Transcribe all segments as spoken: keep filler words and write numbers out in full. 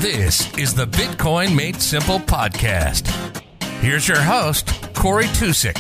This is the Bitcoin Made Simple podcast. Here's your host, Corey Tusik.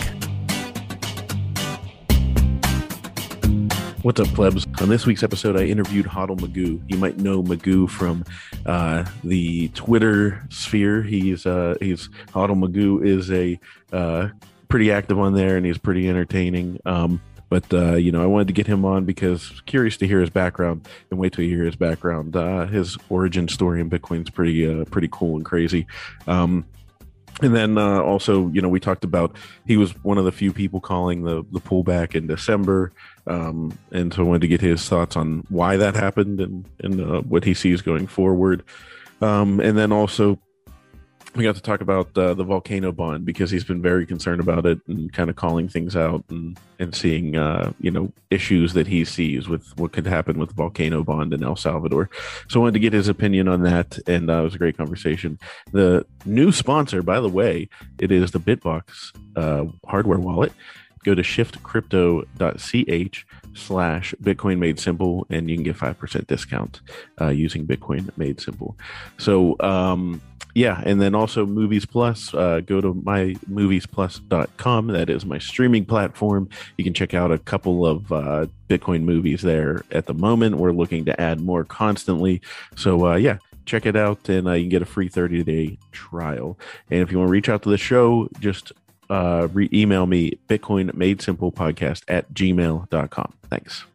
What's up, plebs? On this week's episode, I interviewed Hodl Magoo. You might know Magoo from uh, the Twitter sphere. He's uh, he's Hodl Magoo is a uh, pretty active on there, and he's pretty entertaining. Um, but uh, you know, I wanted to get him on because I was curious to hear his background, and wait till you hear his background. Uh, his origin story in Bitcoin is pretty uh, pretty cool and crazy. Um, And then uh, also, you know, we talked about he was one of the few people calling the, the pullback in December. Um, and so I wanted to get his thoughts on why that happened and, and uh, what he sees going forward. Um, and then also we got to talk about uh, the volcano bond because he's been very concerned about it and kind of calling things out and, and seeing, uh, you know, issues that he sees with what could happen with the volcano bond in El Salvador. So I wanted to get his opinion on that. And uh, it was a great conversation. The new sponsor, by the way, it is the Bitbox uh, hardware wallet. Go to shiftcrypto.ch slash Bitcoin Made Simple, and you can get five percent discount uh, using Bitcoin Made Simple. So, um, yeah, and then also Movies Plus. Uh, go to my movies plus dot com. That is my streaming platform. You can check out a couple of uh, Bitcoin movies there at the moment. We're looking to add more constantly. So, uh, yeah, check it out, and uh, you can get a free thirty-day trial. And if you want to reach out to the show, just uh, re- email me, Bitcoin Made Simple Podcast at gmail dot com. Thanks.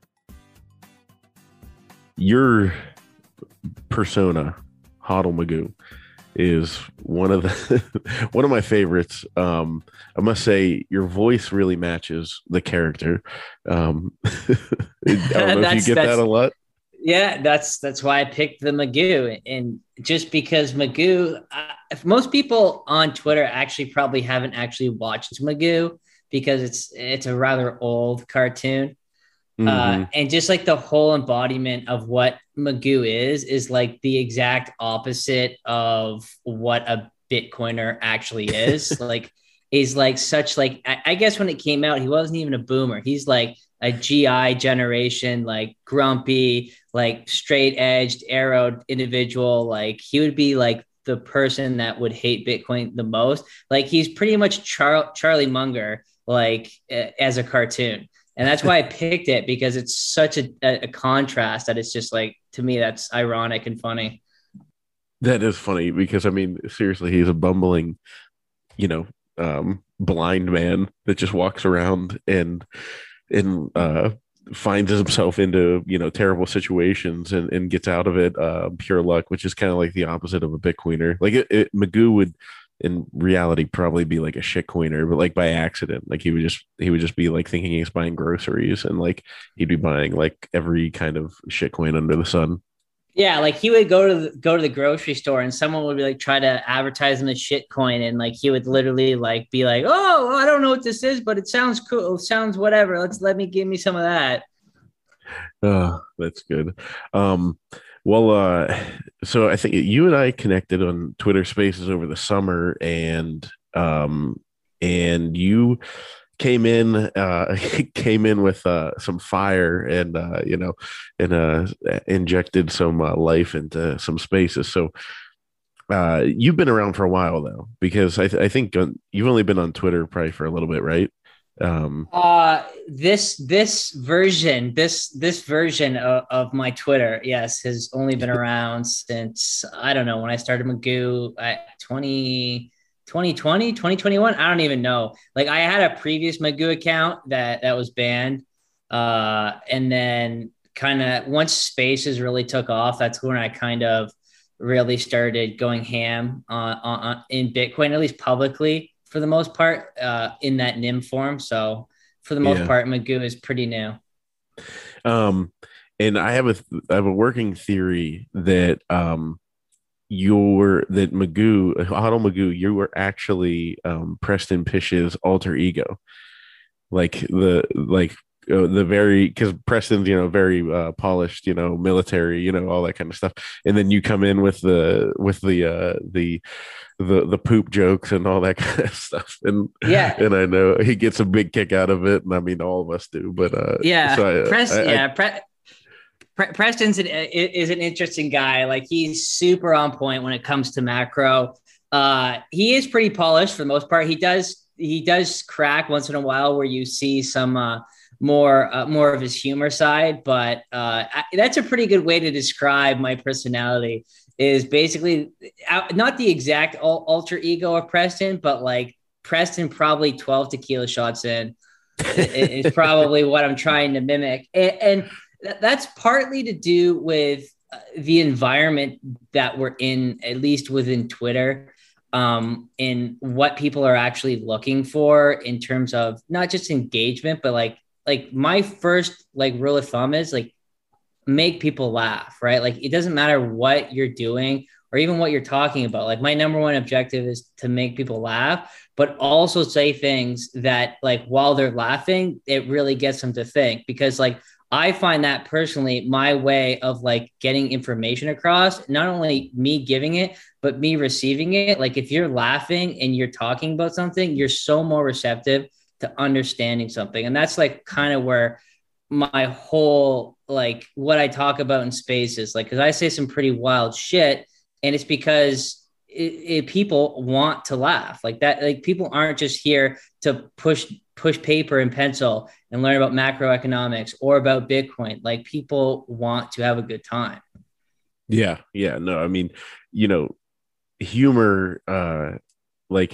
Your persona, Hodl Magoo, is one of the one of my favorites. Um, I must say, your voice really matches the character. Um, I don't know if you get that a lot. Yeah, that's that's why I picked the Magoo, and just because Magoo, uh, if most people on Twitter actually probably haven't actually watched Magoo because it's it's a rather old cartoon. Mm-hmm. Uh, and just like the whole embodiment of what Magoo is, is like the exact opposite of what a Bitcoiner actually is. Like, he's like such like, I, I guess when it came out, he wasn't even a boomer. He's like a G I generation, like grumpy, like straight edged, arrowed individual. Like he would be like the person that would hate Bitcoin the most. Like he's pretty much Char- Charlie Munger, like uh, as a cartoon. And that's why I picked it, because it's such a, a, a contrast that it's just like, to me, that's ironic and funny. That is funny because, I mean, seriously, he's a bumbling, you know, um, blind man that just walks around and, and, uh, finds himself into, you know, terrible situations and, and gets out of it, uh, pure luck, which is kind of like the opposite of a Bitcoiner. Like it, it, Magoo would, in reality, probably be like a shitcoiner, but like by accident, like he would just he would just be like thinking he's buying groceries, and like he'd be buying like every kind of shitcoin under the sun. Yeah, like he would go to the, go to the grocery store, and someone would be like try to advertise him a shitcoin, and like he would literally like be like, "Oh, I don't know what this is, but it sounds cool. It sounds whatever. Let's let me give me some of that." Oh, that's good. Um, Well, uh, so I think you and I connected on Twitter Spaces over the summer, and um, and you came in uh, came in with uh, some fire and uh, you know and uh, injected some uh, life into some spaces. So uh, you've been around for a while though, because I, th- I think you've only been on Twitter probably for a little bit, right? Um, uh, this, this version, this, this version of, of my Twitter, yes, has only been around since, I don't know, when I started Magoo at twenty, twenty twenty, twenty twenty-one. I don't even know. Like I had a previous Magoo account that, that was banned. Uh, and then kind of once Spaces really took off, that's when I kind of really started going ham on, on in Bitcoin, at least publicly, for the most part, uh, in that N I M form. So for the most yeah. part, Magoo is pretty new. Um, and I have a, I have a working theory that, um, you're that Magoo, Hodl Magoo, you were actually, um, Preston Pysh's alter ego. Like the, like, Uh, the very because Preston's you know very uh, polished you know military you know all that kind of stuff, and then you come in with the with the uh, the the the poop jokes and all that kind of stuff, and yeah, and I know he gets a big kick out of it, and I mean all of us do, but uh, yeah, so I, Press, I, yeah, I, Pre- Pre- Preston's an, is an interesting guy. Like he's super on point when it comes to macro. Uh, he is pretty polished for the most part. He does he does crack once in a while where you see some uh, more uh, more of his humor side. But uh, I, that's a pretty good way to describe my personality. Is basically uh, not the exact alter ego of Preston, but like Preston probably twelve tequila shots in is probably what I'm trying to mimic, and. and that's partly to do with the environment that we're in, at least within Twitter, um, and what people are actually looking for in terms of not just engagement, but like, like my first like rule of thumb is like make people laugh, right? Like it doesn't matter what you're doing or even what you're talking about. Like my number one objective is to make people laugh, but also say things that like while they're laughing, it really gets them to think, because like I find that personally my way of like getting information across, not only me giving it, but me receiving it. Like if you're laughing and you're talking about something, you're so more receptive to understanding something. And that's like kind of where my whole, like what I talk about in space is like, cause I say some pretty wild shit, and it's because it, it, people want to laugh like that. Like people aren't just here to push push paper and pencil and learn about macroeconomics or about Bitcoin. Like people want to have a good time. Yeah. Yeah. No, I mean, you know, humor, uh, like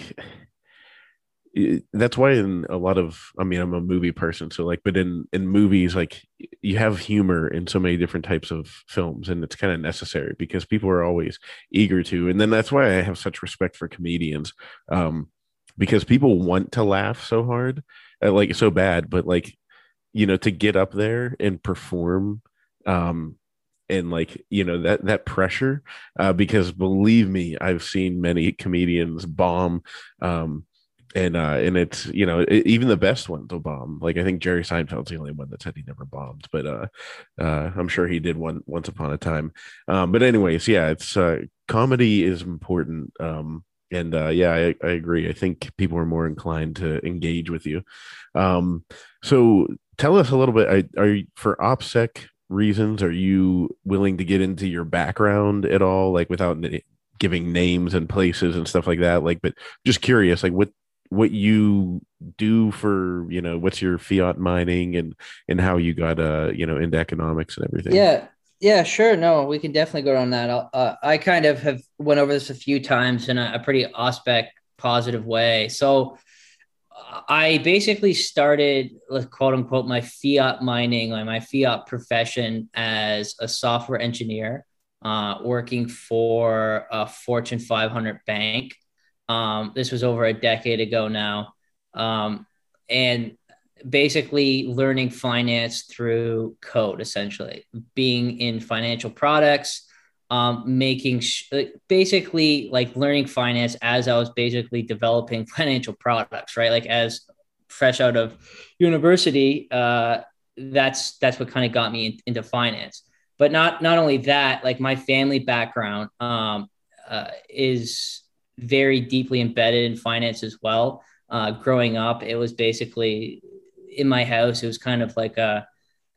it, that's why in a lot of, I mean, I'm a movie person. So like, but in, in movies, like you have humor in so many different types of films, and it's kind of necessary because people are always eager to, and then that's why I have such respect for comedians. Um, because people want to laugh so hard, uh, like so bad, but like, you know, to get up there and perform, um, and like, you know, that, that pressure, uh, because believe me, I've seen many comedians bomb, um, and, uh, and it's, you know, it, even the best ones will bomb. Like, I think Jerry Seinfeld's the only one that said he never bombed, but, uh, uh, I'm sure he did one once upon a time. Um, but anyways, yeah, it's, uh, comedy is important. Um, And uh, yeah, I, I agree. I think people are more inclined to engage with you. Um, so tell us a little bit. I, are you, for OPSEC reasons, are you willing to get into your background at all, like without n- giving names and places and stuff like that? Like, but just curious, like what what you do for, you know, what's your fiat mining and and how you got uh you know into economics and everything. Yeah. Yeah, sure. No, we can definitely go on that. Uh, I kind of have went over this a few times in a, a pretty OSPEC positive way. So uh, I basically started, like, quote unquote, my fiat mining, like my fiat profession as a software engineer, uh, working for a Fortune five hundred bank. Um, this was over a decade ago now. Um, and basically learning finance through code, essentially being in financial products, um, making sh- basically like learning finance as I was basically developing financial products, right? Like as fresh out of university, uh, that's, that's what kind of got me in, into finance. But not, not only that, like my family background um, uh, is very deeply embedded in finance as well. Uh, growing up, it was basically in my house, it was kind of like a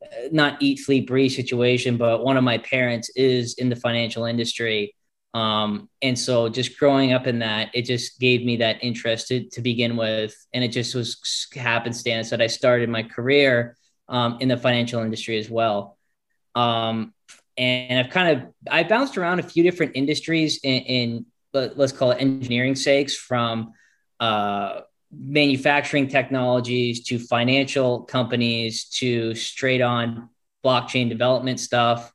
not eat, sleep, breathe situation, but one of my parents is in the financial industry. Um, and so just growing up in that, it just gave me that interest to, to begin with. And it just was happenstance that I started my career um, in the financial industry as well. Um, and I've kind of, I bounced around a few different industries in, in let's call it engineering sakes, from uh, manufacturing technologies to financial companies to straight on blockchain development stuff,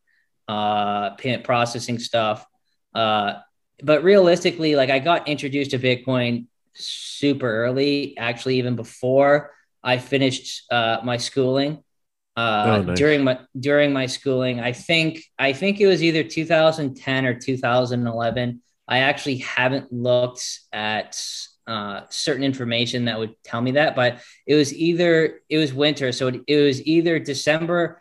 uh, payment processing stuff. Uh, but realistically, like I got introduced to Bitcoin super early, actually, even before I finished uh, my schooling. Uh, Oh, nice. during my during my schooling, I think I think it was either two thousand ten or two thousand eleven. I actually haven't looked at uh, certain information that would tell me that, but it was either it was winter, so it, it was either December,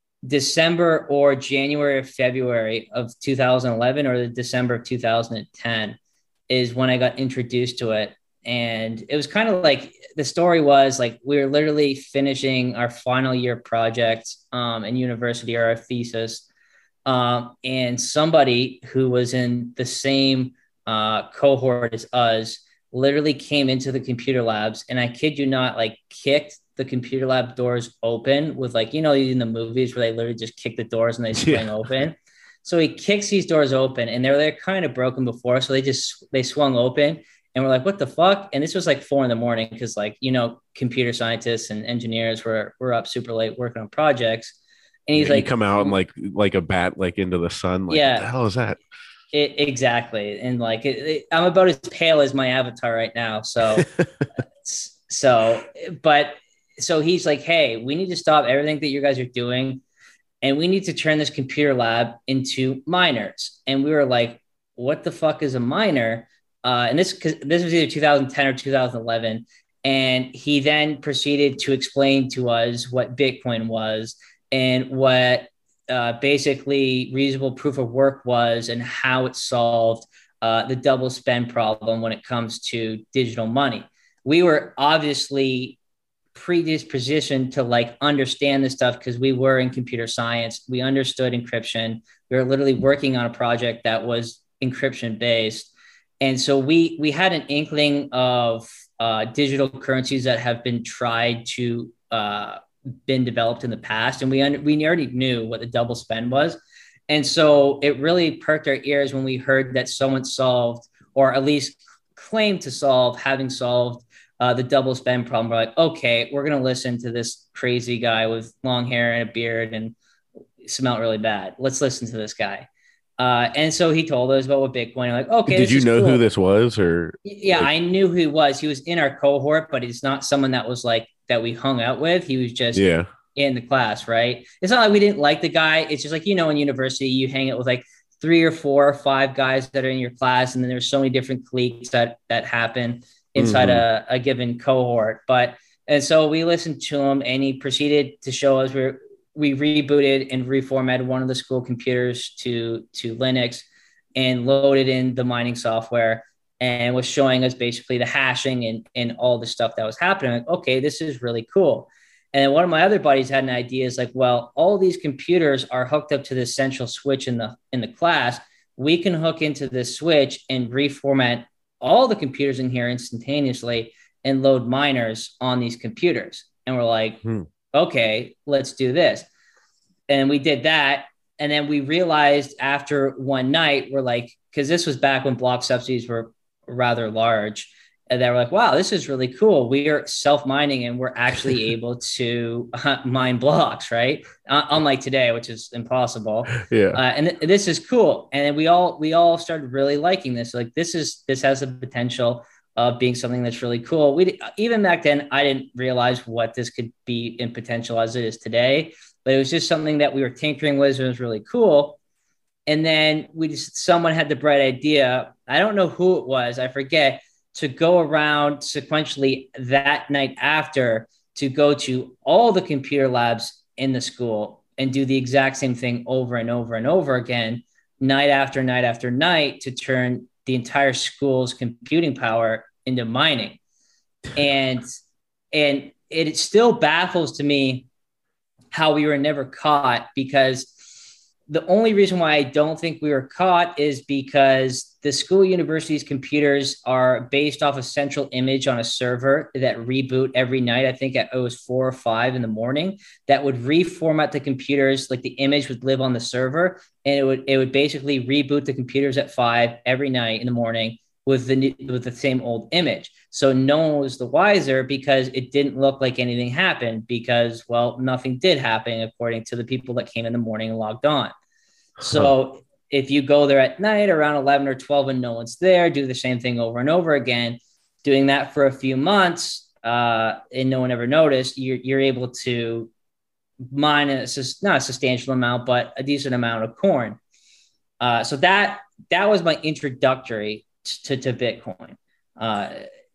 December or January or February of two thousand eleven, or the December of two thousand ten is when I got introduced to it. and it was kind of like the story was like we were literally finishing our final year project um, in university or our thesis. Um, and somebody who was in the same uh, cohort as us literally came into the computer labs, and I kid you not, like kicked the computer lab doors open with like, you know, in the movies where they literally just kick the doors and they swing yeah. open. So he kicks these doors open, and they're they're kind of broken before, so they just they swung open, and we're like, what the fuck? And this was like four in the morning because, like, you know, computer scientists and engineers were were up super late working on projects. And he's yeah, like, you come out and like like a bat like into the sun. Like, yeah, what the hell is that? It, exactly. And like it, it, I'm about as pale as my avatar right now. So, so, but so he's like, hey, we need to stop everything that you guys are doing, and we need to turn this computer lab into miners. And we were like, what the fuck is a miner? Uh, and this, cause this was either two thousand ten or two thousand eleven. And he then proceeded to explain to us what Bitcoin was and what uh, basically reasonable proof of work was and how it solved uh, the double spend problem when it comes to digital money. We were obviously predispositioned to like understand this stuff because we were in computer science. We understood encryption. We were literally working on a project that was encryption based. And so we, we had an inkling of uh, digital currencies that have been tried to uh, been developed in the past. And we, un- we already knew what the double spend was. And so it really perked our ears when we heard that someone solved, or at least claimed to solve, having solved uh, the double spend problem. We're like, okay, we're going to listen to this crazy guy with long hair and a beard and smelled really bad. Let's listen to this guy. Uh, and so he told us about what Bitcoin. I'm like, okay. Did you know cool. who this was, or? Yeah, like... I knew who he was. He was in our cohort, but he's not someone that was like, that we hung out with. He was just yeah. in the class, right? It's not like we didn't like the guy. It's just like, you know, in university, you hang out with like three or four or five guys that are in your class. And then there's so many different cliques that, that happen inside mm-hmm. a, a given cohort. But, and so we listened to him, and he proceeded to show us where we rebooted and reformatted one of the school computers to, to Linux and loaded in the mining software, and was showing us basically the hashing and, and all the stuff that was happening. Like, okay, this is really cool. And one of my other buddies had an idea. Is like, well, all these computers are hooked up to this central switch in the in the class. We can hook into this switch and reformat all the computers in here instantaneously and load miners on these computers. And we're like, hmm. okay, let's do this. And we did that. And then we realized after one night, we're like, because this was back when block subsidies were rather large, and they were like, wow, this is really cool. We are self-mining, and we're actually able to uh, mine blocks, right? Uh, unlike today, which is impossible. Yeah. Uh, and th- this is cool. And then we all, we all started really liking this. Like, this is, this has the potential of being something that's really cool. We, even back then, I didn't realize what this could be in potential as it is today, but it was just something that we were tinkering with. It was really cool. And then we just, someone had the bright idea. I don't know who it was. I forget, to go around sequentially that night after to go to all the computer labs in the school and do the exact same thing over and over and over again, night after night after night, to turn the entire school's computing power into mining. And, and it still baffles to me how we were never caught, because the only reason why I don't think we were caught is because the school university's computers are based off a central image on a server that reboot every night. I think it was four or five in the morning, that would reformat the computers. Like, the image would live on the server, and it would, it would basically reboot the computers at five every night in the morning with the new, with the same old image. So no one was the wiser, because it didn't look like anything happened, because, well, nothing did happen according to the people that came in the morning and logged on. So huh. if you go there at night around eleven or twelve and no one's there, do the same thing over and over again, doing that for a few months, uh, and no one ever noticed, you're, you're able to mine a, not a substantial amount, but a decent amount of corn. Uh, so that, that was my introductory to, to Bitcoin. Uh,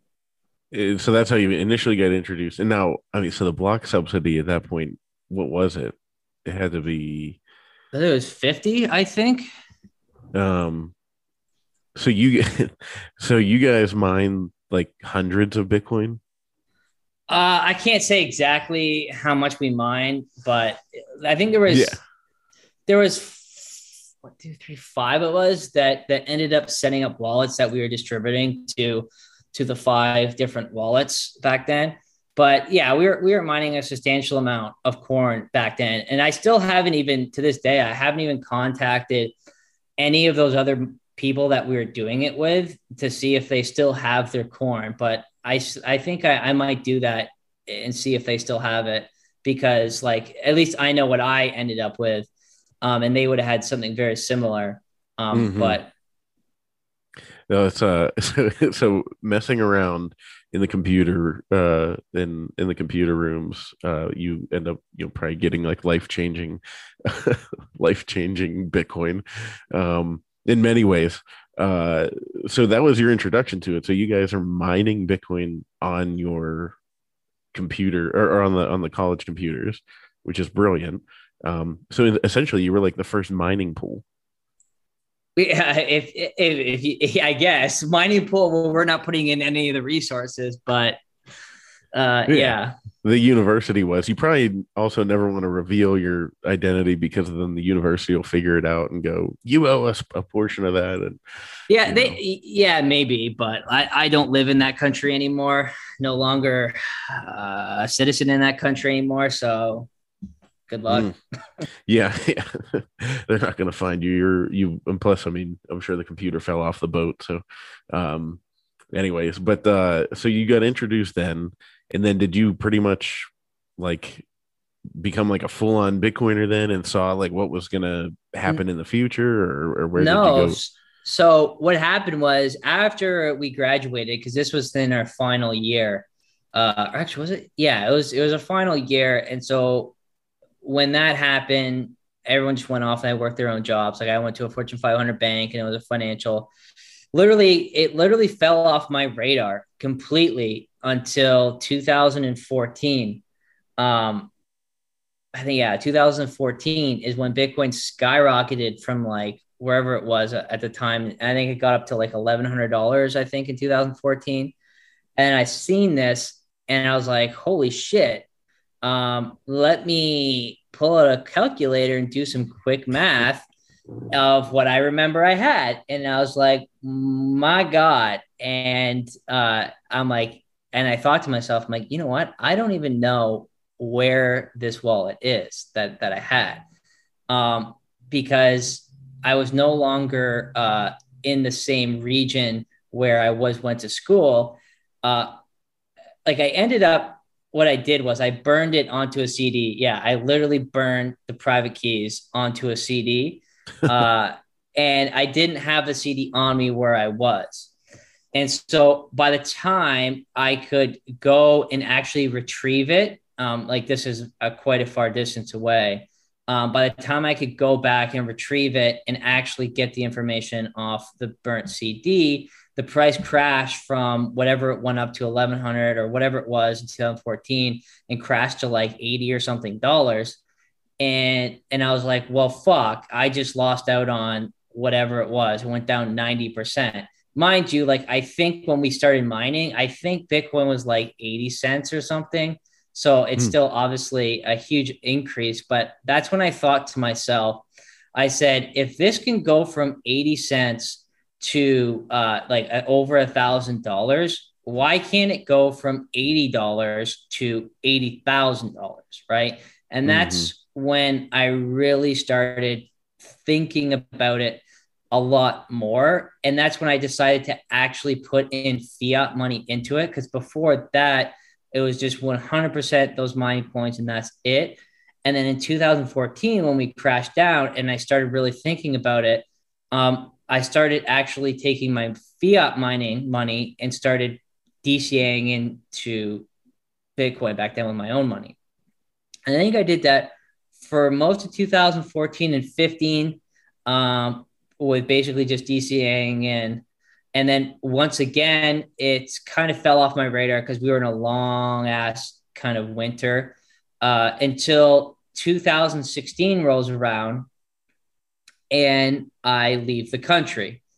so that's how you initially got introduced. And now, I mean, so the block subsidy at that point, what was it? It had to be... I think it was fifty, I think. Um, so you, so you guys mine like hundreds of Bitcoin? Uh, I can't say exactly how much we mined, but I think there was Yeah. there was one, two, three, five of us that that ended up setting up wallets that we were distributing to to the five different wallets back then. But yeah, we were we were mining a substantial amount of corn back then, and I still haven't even to this day I haven't even contacted any of those other people that we were doing it with to see if they still have their corn. But I I think I, I might do that and see if they still have it, because like at least I know what I ended up with, um, and they would have had something very similar. Um, Mm-hmm. but No, it's uh so, so messing around in the computer uh in in the computer rooms, uh you end up, you know, probably getting like life-changing life-changing Bitcoin um in many ways. Uh so that was your introduction to it. So you guys are mining Bitcoin on your computer, or, or on the on the college computers, which is brilliant. Um so essentially you were like the first mining pool. yeah, if if, if you, I guess mining pool, well, we're not putting in any of the resources, but uh, Yeah. yeah. The university was. You probably also never want to reveal your identity, because then the university will figure it out and go, "You owe us a portion of that." And Yeah, you know, they yeah, maybe, but I, I don't live in that country anymore. No longer uh, a citizen in that country anymore. So good luck. mm, yeah, yeah, they're not going to find you. You're you. And plus, I mean, I'm sure the computer fell off the boat. So, um, anyways, but uh, so you got introduced then, and then did you pretty much like become like a full on Bitcoiner then, and saw like what was going to happen in the future, or, or where did you No. go? So what happened was after we graduated, because this was in our final year. Uh, or actually, was it? Yeah, it was. It was a final year, and so when that happened, everyone just went off and I worked their own jobs. Like I went to a Fortune five hundred bank, and it was a financial. Literally, it literally fell off my radar completely until two thousand fourteen. Um, I think yeah, two thousand fourteen is when Bitcoin skyrocketed from like wherever it was at the time. I think it got up to like eleven hundred dollars. I think in two thousand fourteen, and I seen this, and I was like, "Holy shit!" Um, let me pull out a calculator and do some quick math of what I remember I had. And I was like, my God. And uh, I'm like, and I thought to myself, I'm like, you know what? I don't even know where this wallet is that, that I had. Um, because I was no longer uh, in the same region where I was, went to school. Uh, like I ended up, what I did was I burned it onto a C D. Yeah, I literally burned the private keys onto a C D. Uh, and I didn't have the C D on me where I was. And so by the time I could go and actually retrieve it, um, like this is a, quite a far distance away. Um, by the time I could go back and retrieve it and actually get the information off the burnt C D, the price crashed from whatever it went up to eleven hundred or whatever it was in two thousand fourteen and crashed to like eighty or something dollars. And, and I was like, well, fuck, I just lost out on whatever it was. It went down ninety percent. Mind you, like, I think when we started mining, I think Bitcoin was like eighty cents or something. So it's Hmm. still obviously a huge increase, but that's when I thought to myself, I said, if this can go from eighty cents to uh, like uh, over a thousand dollars, why can't it go from eighty dollars to eighty thousand dollars? Right. And Mm-hmm. that's when I really started thinking about it a lot more. And that's when I decided to actually put in fiat money into it. Because before that, it was just one hundred percent those mining points and that's it. And then in two thousand fourteen, when we crashed down and I started really thinking about it, um, I started actually taking my fiat mining money and started DCAing into Bitcoin back then with my own money. And I think I did that for most of two thousand fourteen and fifteen, um, with basically just DCAing in. And then once again, it's kind of fell off my radar because we were in a long ass kind of winter uh, until two thousand sixteen rolls around and I leave the country.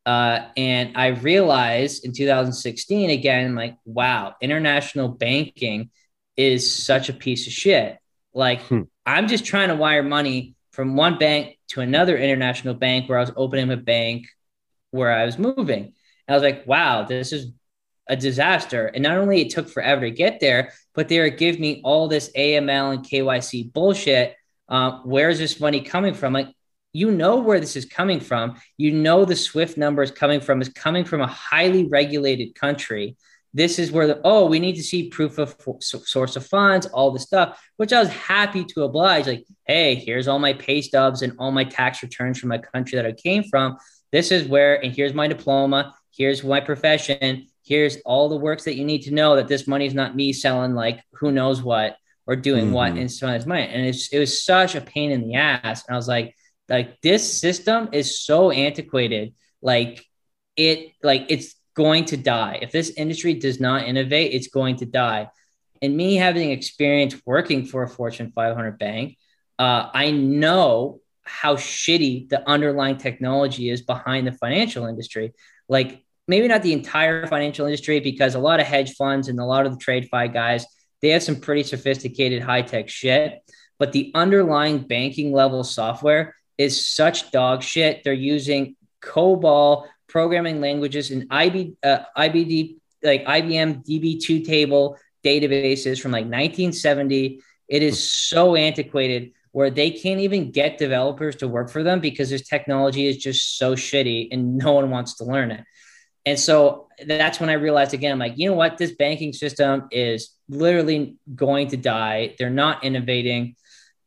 Uh, and I realized in two thousand sixteen, again, like, wow, international banking is such a piece of shit. Like, Hmm. I'm just trying to wire money from one bank to another international bank where I was opening a bank where I was moving. And I was like, wow, this is a disaster. And not only it took forever to get there, but they were giving me all this A M L and K Y C bullshit. Uh, where is this money coming from? Like, you know where this is coming from. You know the SWIFT number is coming from is coming from a highly regulated country. This is where the, oh, we need to see proof of source of funds, all this stuff, which I was happy to oblige. Like, hey, here's all my pay stubs and all my tax returns from my country that I came from. This is where, and here's my diploma. Here's my profession. Here's all the works that you need to know that this money is not me selling like who knows what or doing Mm-hmm. what and so on. Money. And it's, it was such a pain in the ass. And I was like, like this system is so antiquated. Like it, like it's going to die. If this industry does not innovate, it's going to die. And me having experience working for a Fortune five hundred bank, uh, I know how shitty the underlying technology is behind the financial industry. Like maybe not the entire financial industry, because a lot of hedge funds and a lot of the trade fi guys, they have some pretty sophisticated high-tech shit, but the underlying banking level software is such dog shit. They're using COBOL programming languages and I B, uh, I B D, like I B M D B two table databases from like nineteen seventy. It is so antiquated where they can't even get developers to work for them because this technology is just so shitty and no one wants to learn it. And so that's when I realized again, I'm like, you know what? This banking system is literally going to die. They're not innovating.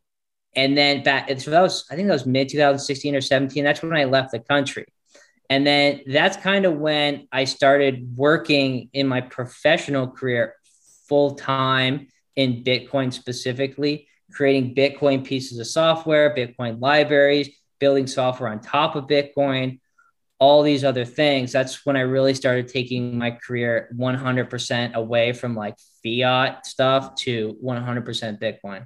And then back, so that was, I think that was mid twenty sixteen or seventeen. That's when I left the country. And then that's kind of when I started working in my professional career full time in Bitcoin specifically, creating Bitcoin pieces of software, Bitcoin libraries, building software on top of Bitcoin, all these other things. That's when I really started taking my career one hundred percent away from like fiat stuff to one hundred percent Bitcoin.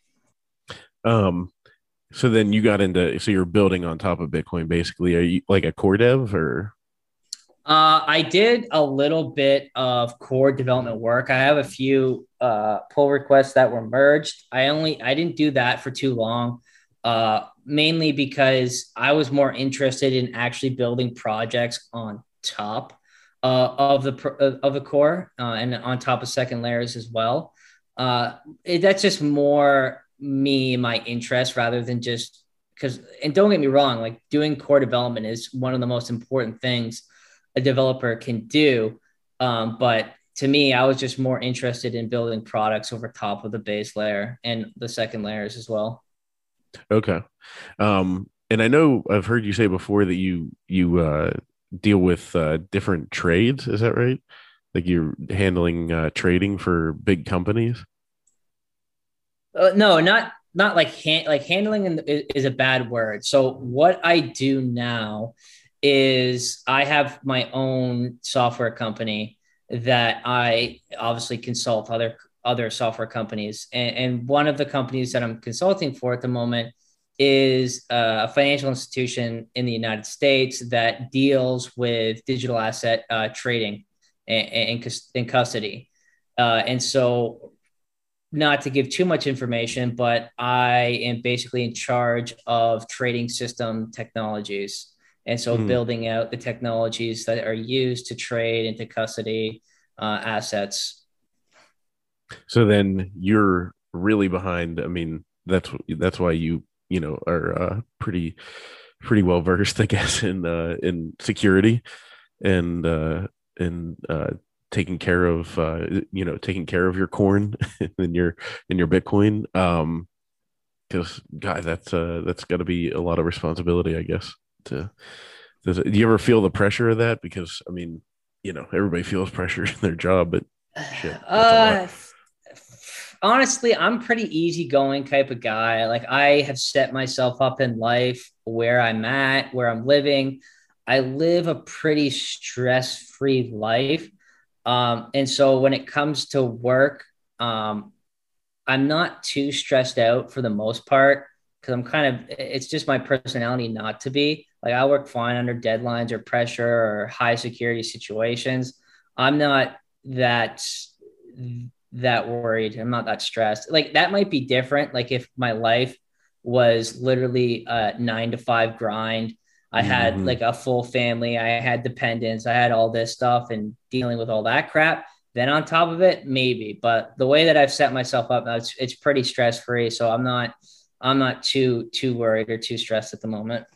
Um, so then you got into, so you're building on top of Bitcoin, basically. Are you like a core dev or? Uh, I did a little bit of core development work. I have a few uh, pull requests that were merged. I only, I didn't do that for too long, uh, mainly because I was more interested in actually building projects on top uh, of the of the core uh, and on top of second layers as well. Uh, it, that's just more me, my interest, rather than just because, and don't get me wrong, like doing core development is one of the most important things a developer can do. Um, but to me, I was just more interested in building products over top of the base layer and the second layers as well. Okay. Um, and I know I've heard you say before that you, you, uh, deal with, uh, different trades. Is that right? Like you're handling, uh, trading for big companies? Uh, no, not not like hand, like handling is, is a bad word. So what I do now is I have my own software company that I obviously consult other other software companies, and, and one of the companies that I'm consulting for at the moment is uh, a financial institution in the United States that deals with digital asset uh, trading and, and, and custody, uh, and so. Not to give too much information, but I am basically in charge of trading system technologies. And so mm. building out the technologies that are used to trade into custody uh, assets. So then you're really behind. I mean, that's, that's why you, you know, are uh, pretty, pretty well versed, I guess, in, uh, in security and, uh, in, uh, taking care of uh you know taking care of your corn and your and your Bitcoin, um because God, that's uh that's got to be a lot of responsibility, I guess. To does it, do you ever feel the pressure of that? Because I mean, you know, everybody feels pressure in their job, but shit, uh honestly, I'm pretty easygoing type of guy. Like I have set myself up in life where I'm at, where I'm living. I live a pretty stress-free life. Um, and so when it comes to work, um, I'm not too stressed out for the most part because I'm kind of, it's just my personality not to be. Like I work fine under deadlines or pressure or high security situations. I'm not that that worried. I'm not that stressed. Like that might be different. Like if my life was literally a nine to five grind, I had Mm-hmm. like a full family, I had dependents, I had all this stuff and dealing with all that crap. Then on top of it, maybe. But the way that I've set myself up now, it's it's pretty stress free. So I'm not I'm not too too worried or too stressed at the moment.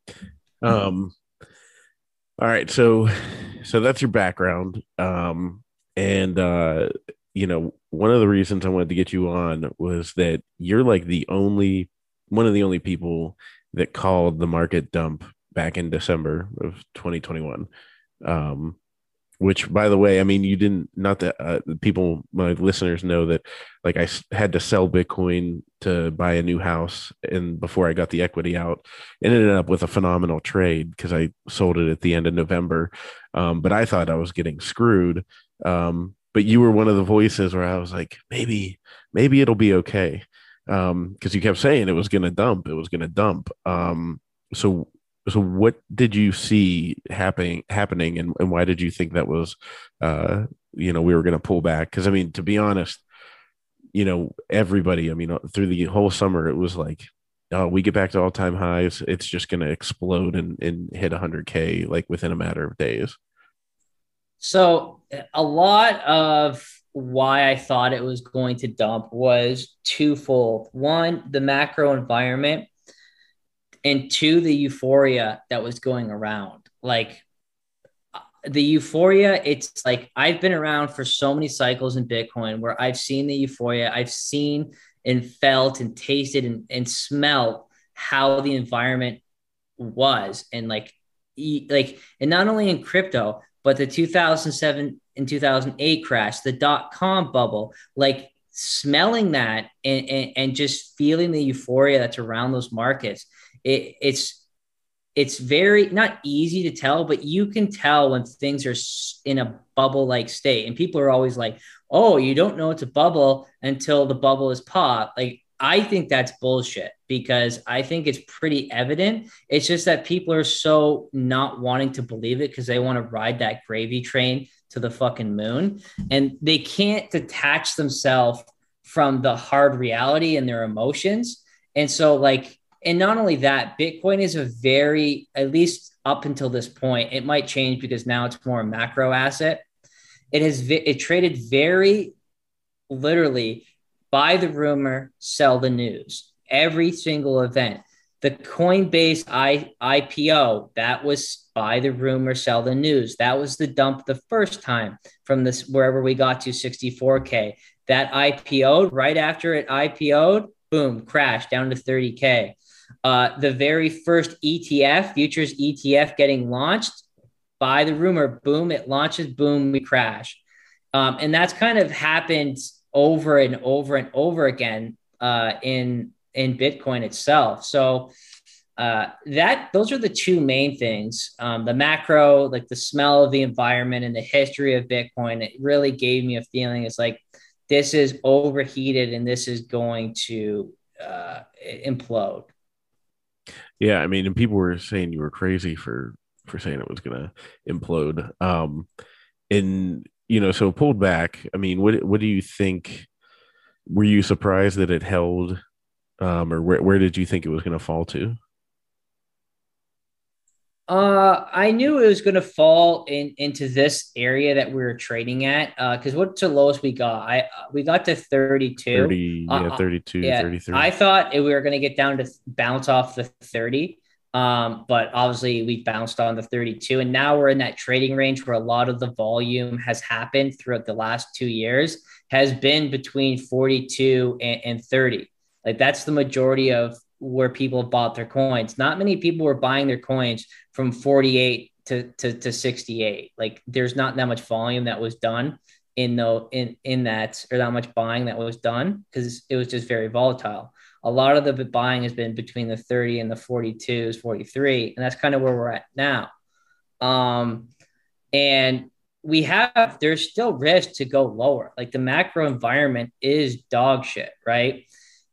Um, all right, so so that's your background. Um, and uh, you know, one of the reasons I wanted to get you on was that you're like the only one of the only people that called the market dump back in December of twenty twenty-one. Um, which by the way, I mean, you didn't, not that uh, people, my listeners know that like I had to sell Bitcoin to buy a new house. And before I got the equity out, it ended up with a phenomenal trade because I sold it at the end of November. Um, but I thought I was getting screwed. Um, but you were one of the voices where I was like, maybe, maybe it'll be okay. Um, because you kept saying it was going to dump, it was going to dump. Um, so so what did you see happening happening and, and why did you think that was uh you know we were going to pull back? Because I mean, to be honest, you know everybody, I mean, through the whole summer it was like, oh, we get back to all-time highs, it's just going to explode and, and hit one hundred k like within a matter of days. So a lot of why I thought it was going to dump was twofold. One, the macro environment, and two, the euphoria that was going around. Like the euphoria, it's like I've been around for so many cycles in Bitcoin where I've seen the euphoria. I've seen and felt and tasted and, and smelled how the environment was. And like, like, and not only in crypto, but the two thousand seven and two thousand eight crash, the dot-com bubble, like smelling that and, and, and just feeling the euphoria that's around those markets. It, it's it's very not easy to tell, but you can tell when things are in a bubble like state. And people are always like, oh, you don't know it's a bubble until the bubble is popped. Like, I think that's bullshit because I think it's pretty evident. It's just that people are so not wanting to believe it because they want to ride that gravy train to the fucking moon. And they can't detach themselves from the hard reality and their emotions. And so like, and not only that, Bitcoin is a very, at least up until this point, it might change because now it's more a macro asset. It has, it traded very literally buy the rumor, sell the news. Every single event. The Coinbase I, IPO, that was buy the rumor, sell the news. That was the dump the first time from this, wherever we got to sixty-four K. That I P O'd right after it I P O'd, boom, crashed down to thirty K. Uh, the very first E T F, futures E T F getting launched, buy the rumor, boom, it launches, boom, we crash. Um, and that's kind of happened over and over and over again uh, in in Bitcoin itself. So uh, that those are the two main things. Um, the macro, like the smell of the environment and the history of Bitcoin, it really gave me a feeling. It's like this is overheated and this is going to uh, implode. Yeah, I mean, and people were saying you were crazy for for saying it was going to implode. Um, and you know, so pulled back. I mean, what what do you think? Were you surprised that it held, um, or where where did you think it was going to fall to? Uh, I knew it was going to fall in into this area that we were trading at. Uh, because what's the lowest we got? I uh, we got to thirty-two. thirty, Uh, yeah, uh, thirty-two, yeah, thirty-three. I thought we were going to get down to bounce off the thirty. Um, but obviously we bounced on the thirty-two, and now we're in that trading range where a lot of the volume has happened throughout the last two years has been between forty-two and, and thirty. Like that's the majority of where people bought their coins. Not many people were buying their coins from forty-eight to, to, to sixty-eight. Like there's not that much volume that was done in the, in, in that, or that much buying that was done because it was just very volatile. A lot of the buying has been between the thirty and the forty-twos, forty-three. And that's kind of where we're at now. Um, and we have, there's still risk to go lower. Like the macro environment is dog shit, right?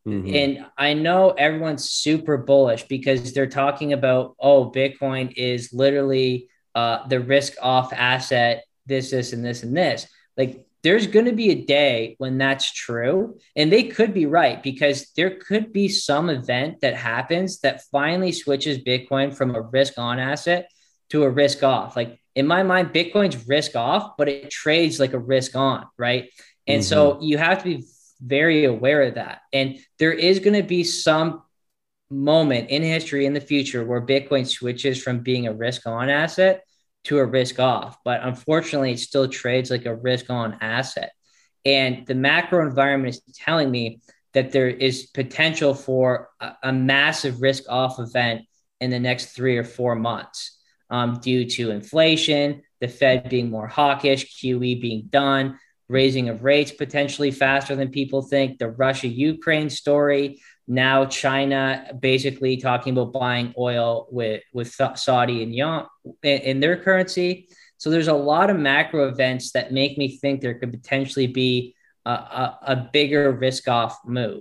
Mm-hmm. And I know everyone's super bullish because they're talking about, oh, Bitcoin is literally uh, the risk off asset, this, this, and this, and this. Like, there's going to be a day when that's true. And they could be right, because there could be some event that happens that finally switches Bitcoin from a risk on asset to a risk off. Like, in my mind, Bitcoin's risk off, but it trades like a risk on, right? And Mm-hmm. so you have to be very aware of that. And there is going to be some moment in history in the future where Bitcoin switches from being a risk on asset to a risk off. But unfortunately, it still trades like a risk on asset. And the macro environment is telling me that there is potential for a, a massive risk off event in the next three or four months um, due to inflation, the Fed being more hawkish, Q E being done, raising of rates potentially faster than people think, the Russia-Ukraine story, now China basically talking about buying oil with, with Saudi and Yuan in their currency. So there's a lot of macro events that make me think there could potentially be a, a, a bigger risk-off move.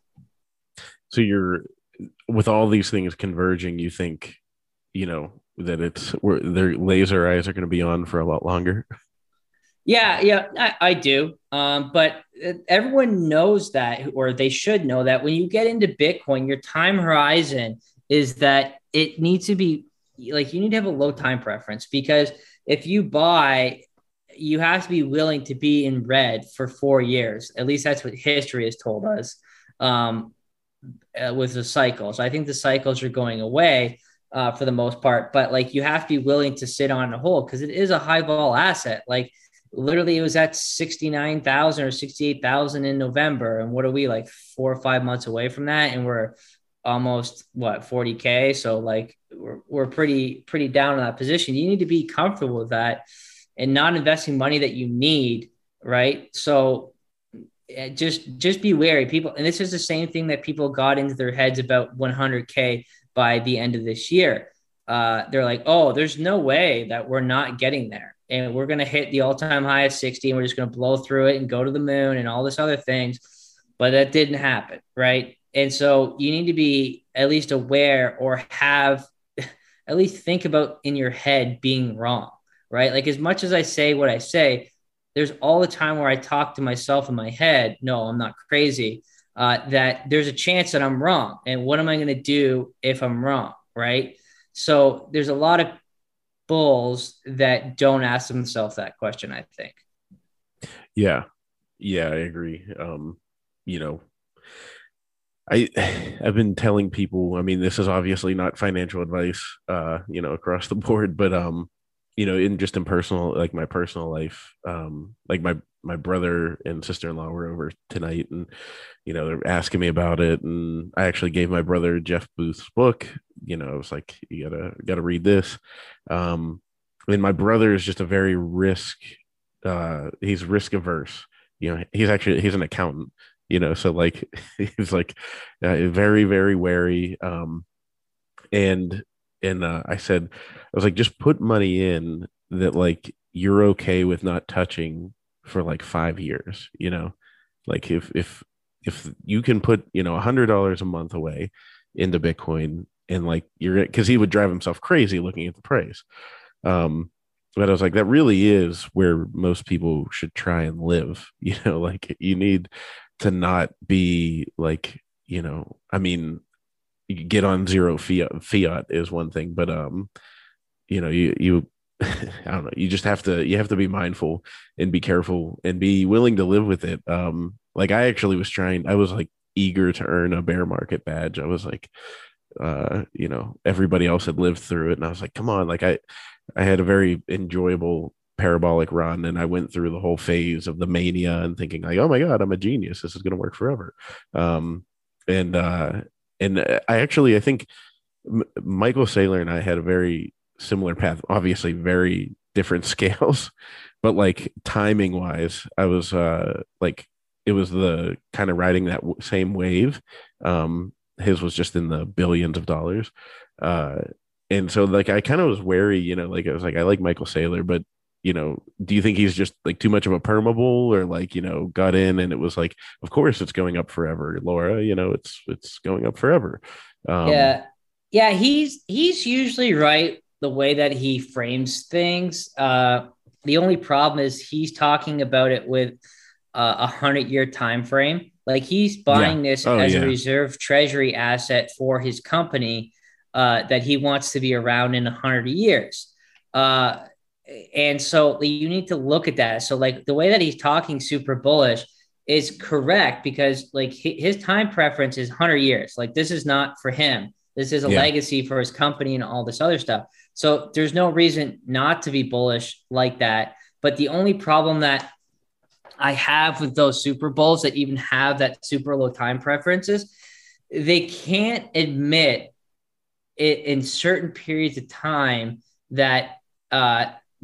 So you're, with all these things converging, you think, you know, that it's where their laser eyes are going to be on for a lot longer? Yeah, yeah, I, I do. Um, but everyone knows that, or they should know that when you get into Bitcoin, your time horizon is that it needs to be like, you need to have a low time preference, because if you buy, you have to be willing to be in red for four years. At least that's what history has told us um, uh, with the cycles. I think the cycles are going away uh, for the most part, but like, you have to be willing to sit on a hold, because it is a high vol asset. Like, literally it was at sixty-nine thousand or sixty-eight thousand in November. And what are we, like four or five months away from that? And we're almost what, forty K. So like we're, we're pretty, pretty down in that position. You need to be comfortable with that and not investing money that you need. Right. So just, just be wary, people. And this is the same thing that people got into their heads about one hundred K by the end of this year. Uh, they're like, oh, there's no way that we're not getting there, and we're going to hit the all-time high of sixty, and we're just going to blow through it and go to the moon and all this other things. But that didn't happen, right? And so you need to be at least aware, or have at least think about in your head being wrong, right? Like, as much as I say what I say, there's all the time where I talk to myself in my head, no, I'm not crazy, uh, that there's a chance that I'm wrong. And what am I going to do if I'm wrong, right? So there's a lot of bulls that don't ask themselves that question, I think. Yeah. Yeah, I agree. Um, you know, I I've been telling people, I mean, this is obviously not financial advice, uh, you know, across the board, but um, you know, in just in personal, like my personal life, um, like my my brother and sister-in-law were over tonight, and you know, they're asking me about it, and I actually gave my brother Jeff Booth's book. You know, I was like, you gotta gotta read this. Um, I mean, my brother is just a very risk, uh, he's risk averse. You know, he's actually he's an accountant. You know, so like he's like uh, very very wary. Um, and and uh, I said, I was like, just put money in that like you're okay with not touching for like five years. You know, like if if if you can put, you know, a hundred dollars a month away into Bitcoin, and like you're, because he would drive himself crazy looking at the price. Um, but I was like, that really is where most people should try and live. You know, like you need to not be like, you know, I mean, you get on zero fiat. Fiat is one thing, but um, you know, you you I don't know, you just have to you have to be mindful and be careful and be willing to live with it. Um, like I actually was trying, I was like eager to earn a bear market badge. I was like, uh, you know, everybody else had lived through it, and I was like, come on, like I I had a very enjoyable parabolic run, and I went through the whole phase of the mania and thinking like, oh my god, I'm a genius, this is going to work forever. Um, and uh, and I actually I think M- Michael Saylor and I had a very similar path, obviously very different scales, but like timing wise, I was uh like it was the kind of riding that w- same wave. Um, his was just in the billions of dollars. Uh, and so like I kind of was wary, you know, like I was like, I like Michael Saylor, but you know, do you think he's just like too much of a perma bull, or like, you know, got in and it was like, of course it's going up forever, Laura, you know, it's it's going up forever. Um, Yeah. Yeah, he's he's usually right the way that he frames things. Uh the only problem is he's talking about it with uh, a hundred year time frame. Like he's yeah. buying this Oh as a yeah. reserve treasury asset for his company uh, that he wants to be around in a hundred years. Uh, and so you need to look at that. So like the way that he's talking super bullish is correct because like his time preference is one hundred years. Like this is not for him. This is a Yeah. legacy for his company and all this other stuff. So there's no reason not to be bullish like that. But the only problem that I have with those Super Bowls that even have that super low time preferences, they can't admit it in certain periods of time that uh,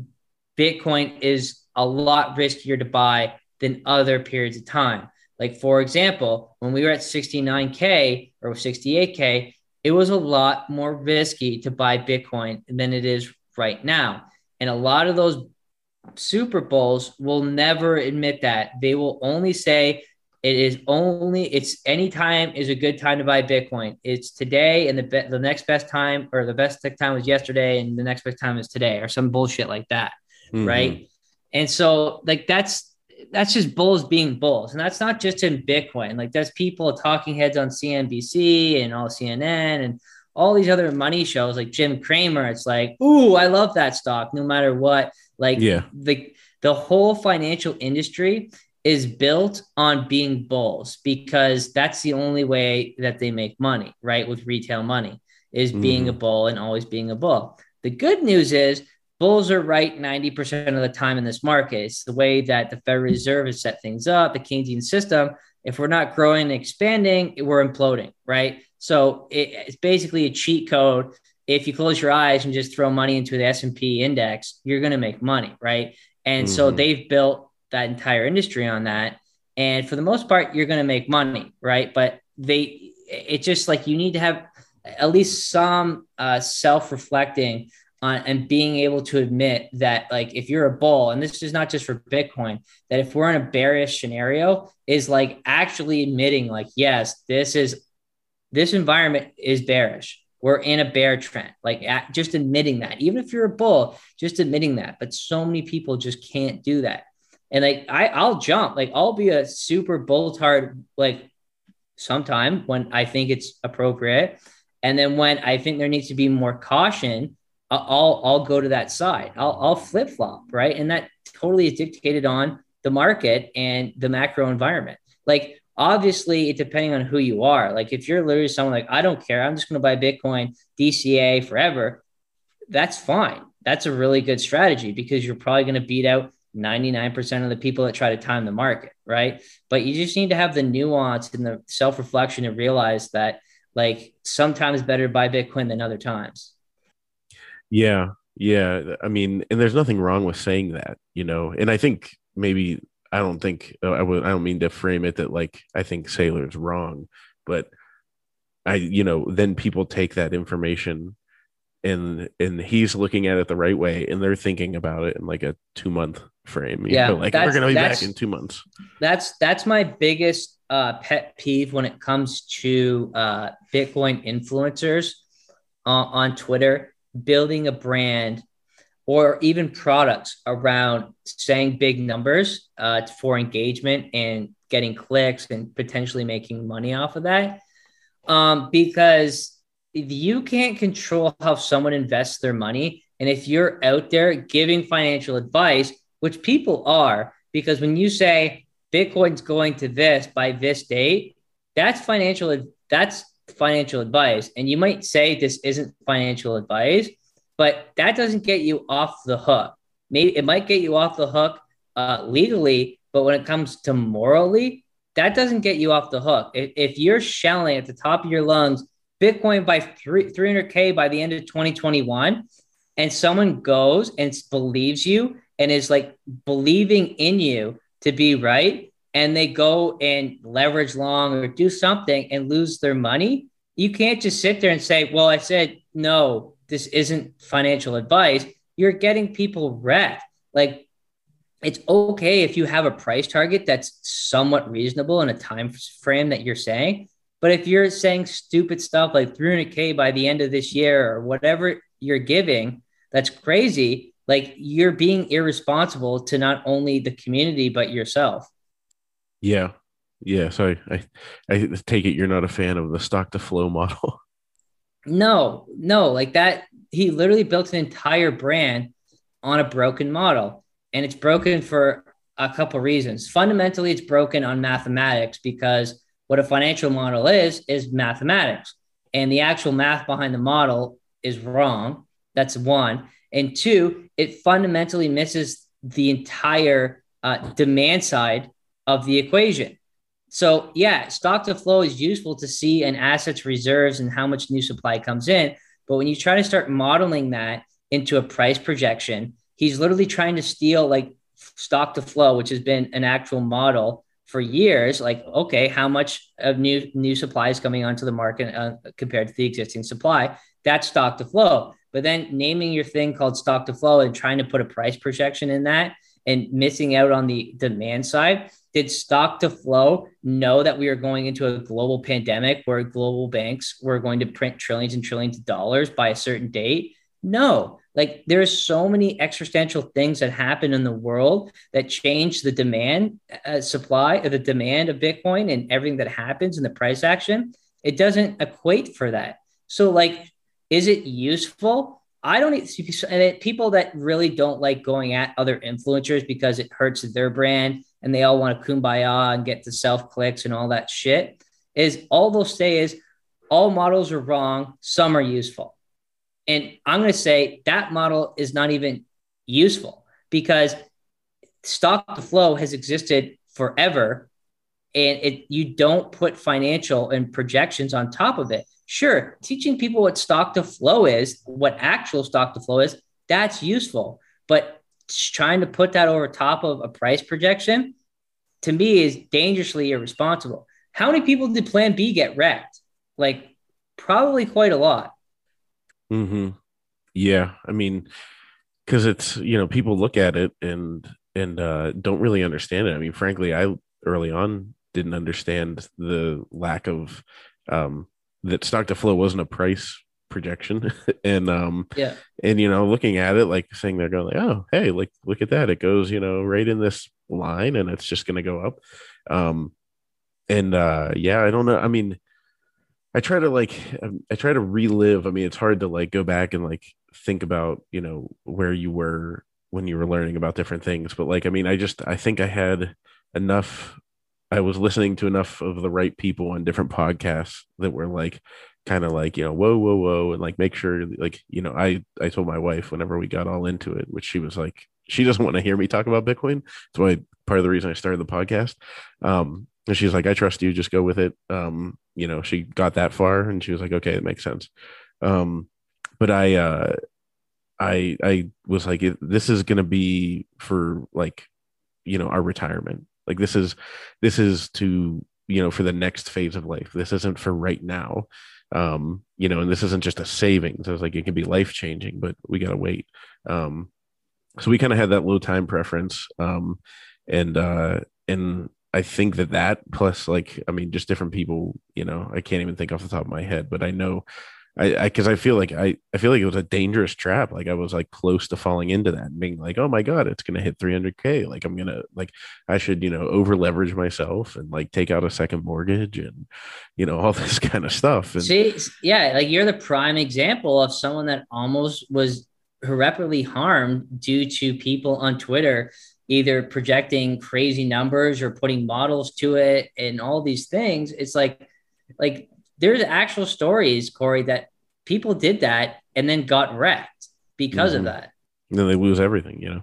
Bitcoin is a lot riskier to buy than other periods of time. Like, for example, when we were at sixty-nine K or sixty-eight K, it was a lot more risky to buy Bitcoin than it is right now. And a lot of those Super Bowls will never admit that. They will only say it is only, it's anytime is a good time to buy Bitcoin. It's today, and the be- the next best time, or the best time was yesterday, and the next best time is today, or some bullshit like that. Mm-hmm. Right. And so like that's that's just bulls being bulls. And that's not just in Bitcoin. Like there's people talking heads on C N B C and all C N N and all these other money shows like Jim Cramer. It's like, ooh, I love that stock no matter what. Like Yeah. the the whole financial industry is built on being bulls because that's the only way that they make money, right? With retail money is being Mm-hmm. a bull and always being a bull. The good news is bulls are right ninety percent of the time in this market. It's the way that the Federal Reserve has set things up, the Keynesian system. If we're not growing and expanding, we're imploding, right? So it, it's basically a cheat code. If you close your eyes and just throw money into the S and P index, you're going to make money, right? And Mm-hmm. so they've built that entire industry on that. And for the most part, you're going to make money, right? But they, it's just like you need to have at least some uh, self-reflecting on and being able to admit that, like, if you're a bull, and this is not just for Bitcoin, that if we're in a bearish scenario, is like actually admitting, like, yes, this is this environment is bearish. We're in a bear trend, like at, just admitting that, even if you're a bull, just admitting that. But so many people just can't do that. And like, I, I'll jump, like I'll be a super bull tard, like sometime when I think it's appropriate. And then when I think there needs to be more caution, I'll, I'll go to that side. I'll, I'll flip flop. Right. And that totally is dictated on the market and the macro environment. Like, obviously, it depending on who you are. Like if you're literally someone like, I don't care, I'm just going to buy Bitcoin, D C A forever. That's fine. That's a really good strategy because you're probably going to beat out ninety-nine percent of the people that try to time the market. Right. But you just need to have the nuance and the self-reflection to realize that, like, sometimes better to buy Bitcoin than other times. Yeah. Yeah. I mean, and there's nothing wrong with saying that, you know, and I think maybe I don't think uh, I would, I don't mean to frame it that like, I think Saylor's wrong, but I, you know, then people take that information and, and he's looking at it the right way and they're thinking about it in like a two month frame. You Yeah. know, like we're going to be that's, back in two months. That's, that's my biggest uh, pet peeve when it comes to uh, Bitcoin influencers uh, on Twitter, building a brand or even products around saying big numbers uh, for engagement and getting clicks and potentially making money off of that. Um, because if you can't control how someone invests their money, and if you're out there giving financial advice, which people are, because when you say Bitcoin's going to this by this date, that's financial, that's financial advice. And you might say this isn't financial advice, but that doesn't get you off the hook. Maybe it might get you off the hook uh, legally, but when it comes to morally, that doesn't get you off the hook. If, if you're shelling at the top of your lungs, Bitcoin by three, three hundred K by the end of twenty twenty-one, and someone goes and believes you and is like believing in you to be right, and they go and leverage long or do something and lose their money, you can't just sit there and say, well, I said, no, this isn't financial advice. You're getting people wrecked. Like, it's okay if you have a price target that's somewhat reasonable in a time frame that you're saying. But if you're saying stupid stuff like three hundred K by the end of this year or whatever you're giving, that's crazy. Like, you're being irresponsible to not only the community, but yourself. Yeah. Yeah. So I, I, I take it you're not a fan of the stock to flow model. No, no, like that. He literally built an entire brand on a broken model. And it's broken for a couple of reasons. Fundamentally, it's broken on mathematics because what a financial model is, is mathematics. And the actual math behind the model is wrong. That's one. And two, it fundamentally misses the entire uh, demand side of the equation. So yeah, stock to flow is useful to see an asset's reserves and how much new supply comes in. But when you try to start modeling that into a price projection, he's literally trying to steal like stock to flow, which has been an actual model for years. Like, okay, how much of new new supply is coming onto the market uh, compared to the existing supply? That's stock to flow. But then naming your thing called stock to flow and trying to put a price projection in that and missing out on the demand side. Did stock to flow know that we were going into a global pandemic where global banks were going to print trillions and trillions of dollars by a certain date? No. Like, there's so many existential things that happen in the world that change the demand uh, supply of the demand of Bitcoin and everything that happens in the price action. It doesn't equate for that. So like, is it useful? I don't need people that really don't like going at other influencers because it hurts their brand and they all want to kumbaya and get the self clicks and all that shit. Is all they'll say is all models are wrong. Some are useful. And I'm going to say that model is not even useful because stock to flow has existed forever. And it, you don't put financial and projections on top of it. Sure, teaching people what stock to flow is, what actual stock to flow is, that's useful. But trying to put that over top of a price projection, to me, is dangerously irresponsible. How many people did Plan B get wrecked? Like, probably quite a lot. Mm-hmm. Yeah, I mean, because it's, you know, people look at it and and uh, don't really understand it. I mean, frankly, I early on didn't understand the lack of um, that stock to flow wasn't a price projection, and um, yeah, and you know, looking at it, like saying they're going like, oh, hey, like look at that, it goes, you know, right in this line, and it's just going to go up. Um, and uh, yeah, I don't know. I mean. I try to like, I try to relive. I mean, it's hard to like go back and like think about, you know, where you were when you were learning about different things. But like, I mean, I just, I think I had enough, I was listening to enough of the right people on different podcasts that were like, kind of like, you know, whoa, whoa, whoa. And like, make sure like, you know, I, I told my wife whenever we got all into it, which she was like, she doesn't want to hear me talk about Bitcoin. That's why part of the reason I started the podcast. Um, and she's like, I trust you, just go with it. Um, you know, she got that far and she was like, okay, it makes sense. Um, but I, uh, I, I was like, this is going to be for like, you know, our retirement. Like this is, this is to, you know, for the next phase of life. This isn't for right now. Um, you know, and this isn't just a savings. I was like, it can be life changing, but we got to wait. Um, so we kind of had that low time preference. Um, and, uh, and, I think that that plus like, I mean, just different people, you know, I can't even think off the top of my head, but I know I, I, cause I feel like I, I feel like it was a dangerous trap. Like I was like close to falling into that and being like, oh my God, it's going to hit three hundred K. Like I'm going to like, I should, you know, over leverage myself and like take out a second mortgage and, you know, all this kind of stuff. And see, yeah, like you're the prime example of someone that almost was irreparably harmed due to people on Twitter either projecting crazy numbers or putting models to it and all these things. It's like, like there's actual stories, Corey, that people did that and then got wrecked because mm-hmm. of that. And then they lose everything, you know?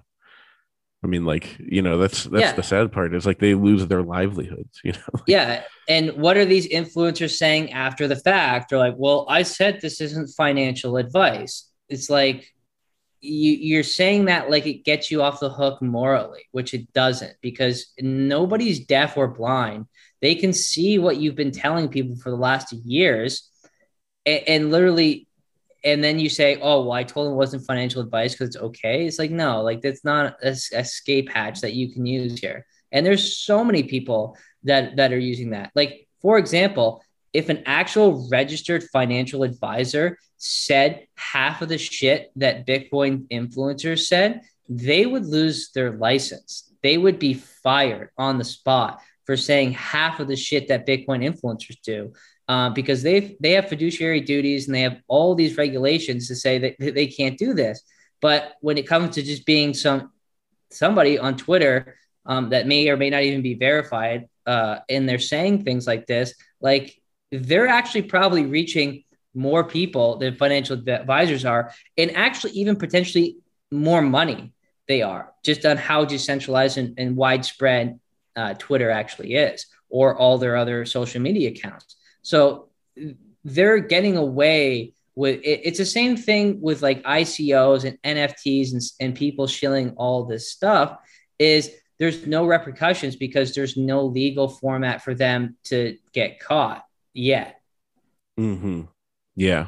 I mean, like, you know, that's, that's yeah. the sad part is like they lose their livelihoods, you know? Yeah. And what are these influencers saying after the fact? They're like, well, I said this isn't financial advice. It's like, You, you're saying that like it gets you off the hook morally, which it doesn't, because nobody's deaf or blind. They can see what you've been telling people for the last years. And, and literally, and then you say, oh, well, I told him it wasn't financial advice because it's okay. It's like, no, like that's not a, a escape hatch that you can use here. And there's so many people that, that are using that. Like, for example, if an actual registered financial advisor said half of the shit that Bitcoin influencers said, they would lose their license. They would be fired on the spot for saying half of the shit that Bitcoin influencers do. Uh, because they they have fiduciary duties and they have all these regulations to say that they can't do this. But when it comes to just being some somebody on Twitter um, that may or may not even be verified, uh, and they're saying things like this, like they're actually probably reaching more people than financial advisors are, and actually even potentially more money they are, just on how decentralized and, and widespread uh, Twitter actually is, or all their other social media accounts. So they're getting away with it. It's the same thing with like I C Os and N F Ts and, and people shilling all this stuff. Is there's no repercussions because there's no legal format for them to get caught yet. Mm-hmm. Yeah.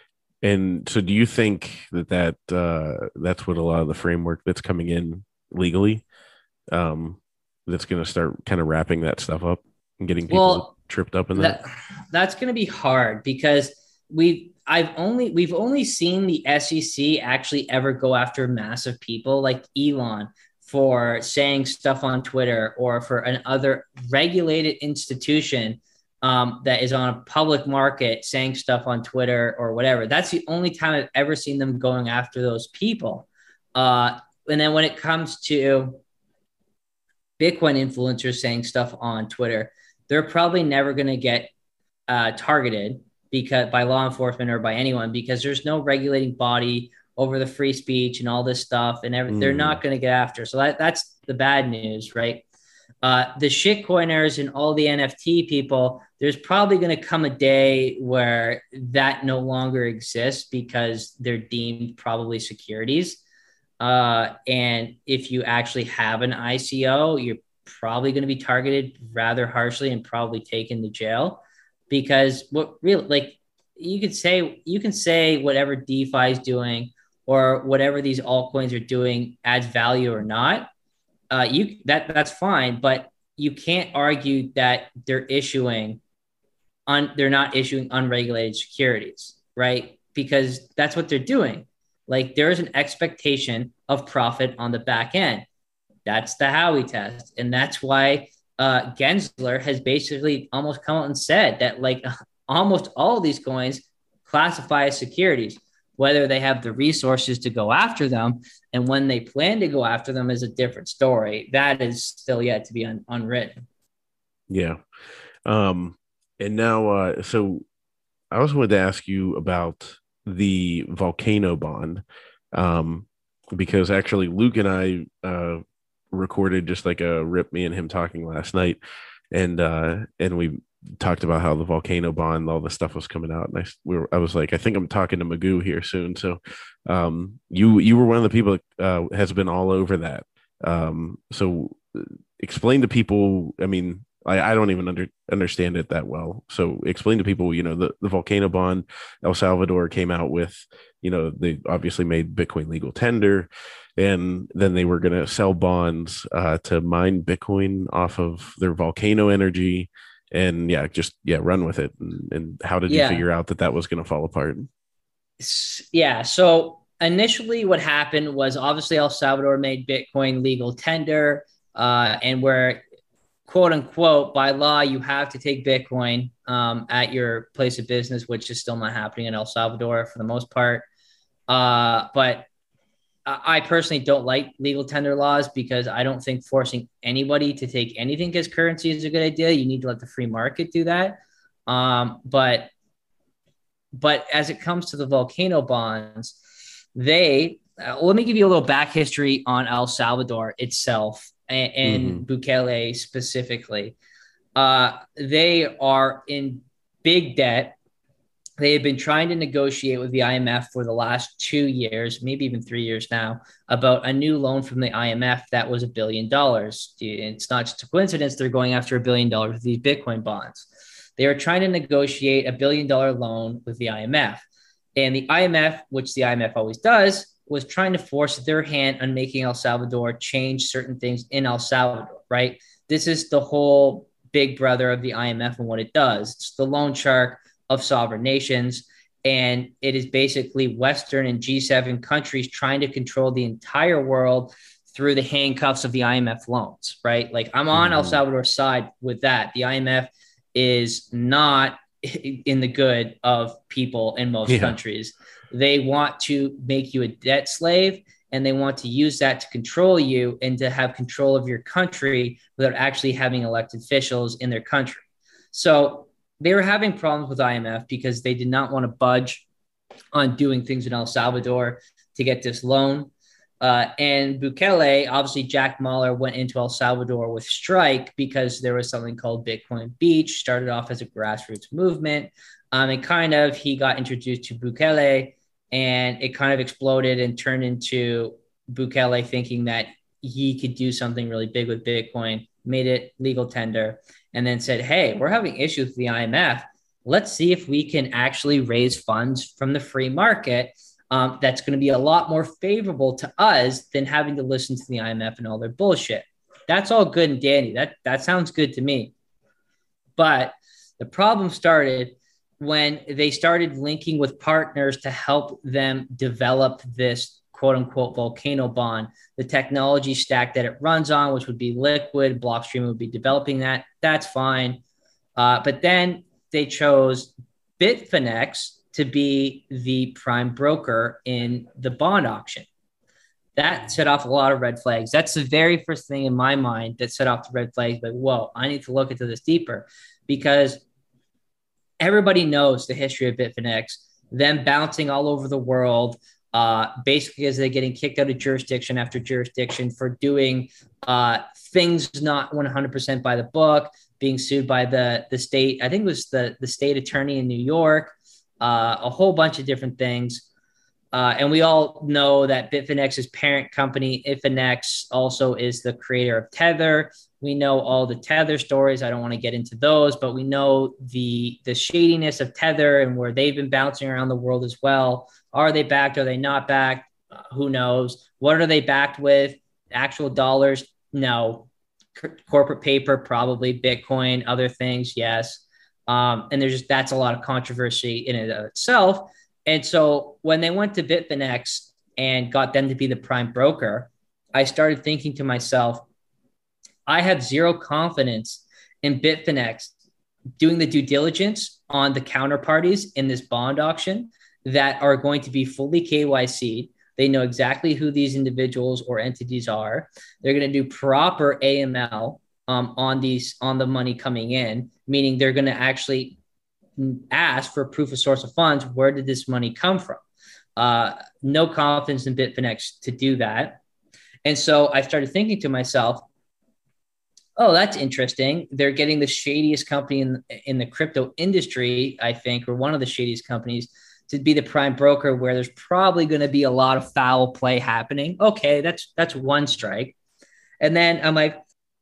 And so do you think that, that uh, that's what a lot of the framework that's coming in legally, um, that's going to start kind of wrapping that stuff up and getting people well, tripped up in that? that that's going to be hard because we've I've only we've only seen the S E C actually ever go after massive people like Elon for saying stuff on Twitter, or for an other regulated institution um, that is on a public market saying stuff on Twitter or whatever. That's the only time I've ever seen them going after those people. Uh, and then when it comes to Bitcoin influencers saying stuff on Twitter, they're probably never going to get uh, targeted because by law enforcement or by anyone, because there's no regulating body over the free speech and all this stuff, and every, mm. they're not going to get after. So that, that's the bad news, right? Uh, the shitcoiners and all the N F T people, there's probably going to come a day where that no longer exists because they're deemed probably securities. Uh, and if you actually have an I C O, you're probably going to be targeted rather harshly and probably taken to jail, because what really, like you could say, you can say whatever DeFi is doing or whatever these altcoins are doing adds value or not. Uh, you that that's fine, but you can't argue that they're issuing on, they're not issuing unregulated securities, right? Because that's what they're doing. Like there is an expectation of profit on the back end. That's the Howey test. And that's why uh, Gensler has basically almost come out and said that like almost all of these coins classify as securities. Whether they have the resources to go after them and when they plan to go after them is a different story. That is still yet to be un- unwritten. Yeah. Um, and now, uh, so I also wanted to ask you about the Volcano bond, um, because actually Luke and I uh, recorded just like a rip, me and him talking last night, and uh, and we talked about how the Volcano bond, all the stuff was coming out, and I we were, I was like, I think I'm talking to Magoo here soon. So um, you you were one of the people that uh, has been all over that. Um, so explain to people. I mean, I, I don't even under, understand it that well. So explain to people, you know, the, the Volcano bond, El Salvador came out with, you know, they obviously made Bitcoin legal tender, and then they were going to sell bonds uh, to mine Bitcoin off of their volcano energy. And yeah, just, yeah, run with it. And, and how did yeah. you figure out that that was going to fall apart? Yeah. So initially what happened was obviously El Salvador made Bitcoin legal tender, uh, and where quote unquote, by law, you have to take Bitcoin um, at your place of business, which is still not happening in El Salvador for the most part. Uh, but I personally don't like legal tender laws because I don't think forcing anybody to take anything as currency is a good idea. You need to let the free market do that. Um, but, but as it comes to the Volcano bonds, they, uh, let me give you a little back history on El Salvador itself and, and mm-hmm. Bukele specifically. Uh, they are in big debt. They have been trying to negotiate with the I M F for the last two years, maybe even three years now, about a new loan from the I M F that was a billion dollars. It's not just a coincidence they're going after a billion dollars with these Bitcoin bonds. They are trying to negotiate a billion dollar loan with the I M F. And the I M F, which the I M F always does, was trying to force their hand on making El Salvador change certain things in El Salvador, right? This is the whole big brother of the I M F and what it does. It's the loan shark of sovereign nations. And it is basically Western and G seven countries trying to control the entire world through the handcuffs of the I M F loans, right? Like I'm on mm-hmm. El Salvador's side with that. The I M F is not in the good of people in most yeah. countries. They want to make you a debt slave, and they want to use that to control you and to have control of your country without actually having elected officials in their country. So they were having problems with I M F because they did not want to budge on doing things in El Salvador to get this loan. Uh, and Bukele, obviously Jack Mahler went into El Salvador with Strike because there was something called Bitcoin Beach, started off as a grassroots movement. Um, and kind of, he got introduced to Bukele, and it kind of exploded and turned into Bukele thinking that he could do something really big with Bitcoin, made it legal tender, and then said, hey, we're having issues with the I M F. Let's see if we can actually raise funds from the free market. Um, that's going to be a lot more favorable to us than having to listen to the I M F and all their bullshit. That's all good and dandy. That, that sounds good to me. But the problem started when they started linking with partners to help them develop this quote unquote volcano bond, the technology stack that it runs on, which would be Liquid. Blockstream would be developing that. That's fine. Uh, but then they chose Bitfinex to be the prime broker in the bond auction. That set off a lot of red flags. That's the very first thing in my mind that set off the red flags. Like, whoa, I need to look into this deeper, because everybody knows the history of Bitfinex, them bouncing all over the world, uh, basically as they're getting kicked out of jurisdiction after jurisdiction for doing uh, things not one hundred percent by the book, being sued by the, the state. I think it was the, the state attorney in New York, uh, a whole bunch of different things. Uh, and we all know that Bitfinex's parent company, Ifinex, also is the creator of Tether. We know all the Tether stories. I don't want to get into those, but we know the, the shadiness of Tether and where they've been bouncing around the world as well. Are they backed? Are they not backed? Uh, who knows? What are they backed with? Actual dollars? No. C- corporate paper? Probably. Bitcoin, other things? Yes. Um, and there's just, that's a lot of controversy in and of itself. And so when they went to Bitfinex and got them to be the prime broker, I started thinking to myself, I have zero confidence in Bitfinex doing the due diligence on the counterparties in this bond auction that are going to be fully K Y C'd. They know exactly who these individuals or entities are. They're going to do proper A M L um, on these, on the money coming in, meaning they're going to actually ask for proof of source of funds. Where did this money come from? Uh, no confidence in Bitfinex to do that. And so I started thinking to myself, oh, that's interesting. They're getting the shadiest company in, in the crypto industry, I think, or one of the shadiest companies to be the prime broker, where there's probably going to be a lot of foul play happening. Okay, that's that's one strike. And then I'm like,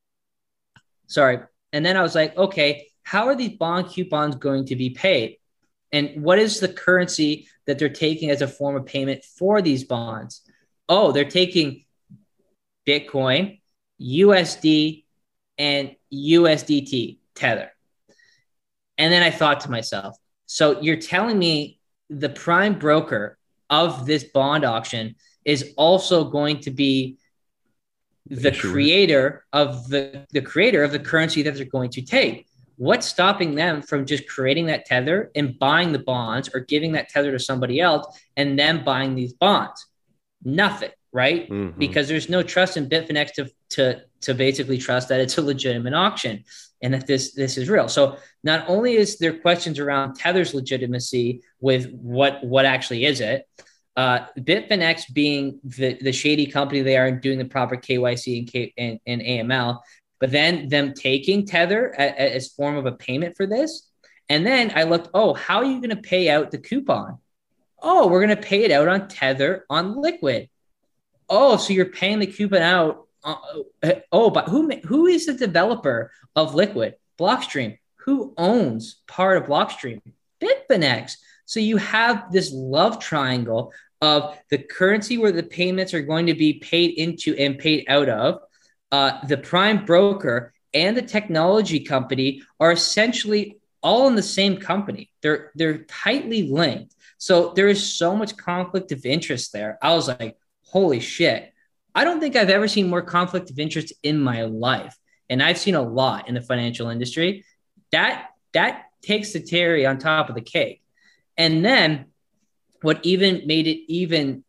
sorry. And then I was like, okay, how are these bond coupons going to be paid? And what is the currency that they're taking as a form of payment for these bonds? Oh, they're taking Bitcoin, U S D, and U S D T, Tether. And then I thought to myself, so you're telling me the prime broker of this bond auction is also going to be the sure. creator of the, the creator of the currency that they're going to take. What's stopping them from just creating that Tether and buying the bonds, or giving that Tether to somebody else and then buying these bonds? Nothing, right? Mm-hmm. Because there's no trust in Bitfinex to, to, to basically trust that it's a legitimate auction and that this, this is real. So not only is there questions around Tether's legitimacy with what, what actually is it, uh, Bitfinex being the, the shady company they are and doing the proper K Y C and, K, and, and A M L, but then them taking Tether as form of a payment for this. And then I looked, oh, how are you going to pay out the coupon? Oh, we're going to pay it out on Tether on Liquid. Oh, so you're paying the coupon out. Uh, oh, but who who is the developer of Liquid? Blockstream. Who owns part of Blockstream? Bitfinex. So you have this love triangle of the currency where the payments are going to be paid into and paid out of, uh, the prime broker and the technology company are essentially all in the same company. They're they're tightly linked. So there is so much conflict of interest there. I was like, holy shit. I don't think I've ever seen more conflict of interest in my life. And I've seen a lot in the financial industry. That that takes the cherry on top of the cake. And then what even made it even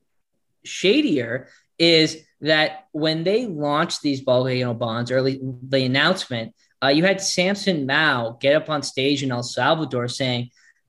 shadier is that when they launched these volcano bonds, or the announcement, uh, you had Samson Mao get up on stage in El Salvador saying,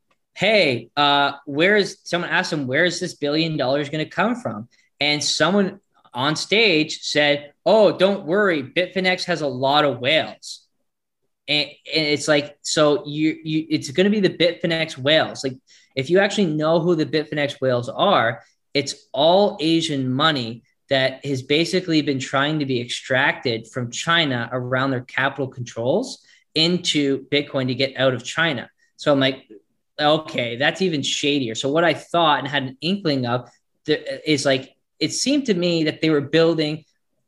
hey, uh, where is someone asked him, where is this billion dollars going to come from? And someone on stage said, oh, don't worry, Bitfinex has a lot of whales. And, and it's like, so you, you, it's going to be the Bitfinex whales. Like, if you actually know who the Bitfinex whales are, it's all Asian money that has basically been trying to be extracted from China around their capital controls into Bitcoin to get out of China. So I'm like, okay, that's even shadier. So what I thought and had an inkling of is like, it seemed to me that they were building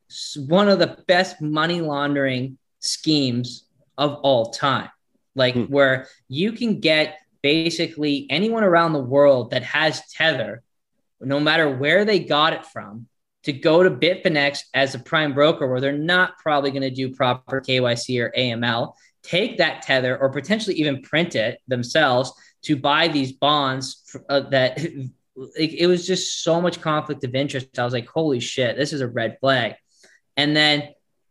one of the best money laundering schemes of all time, like hmm. where you can get basically anyone around the world that has Tether, no matter where they got it from, to go to Bitfinex as a prime broker where they're not probably going to do proper K Y C or A M L, take that Tether or potentially even print it themselves to buy these bonds for, uh, that it, it was just so much conflict of interest. I was like, holy shit, this is a red flag. And then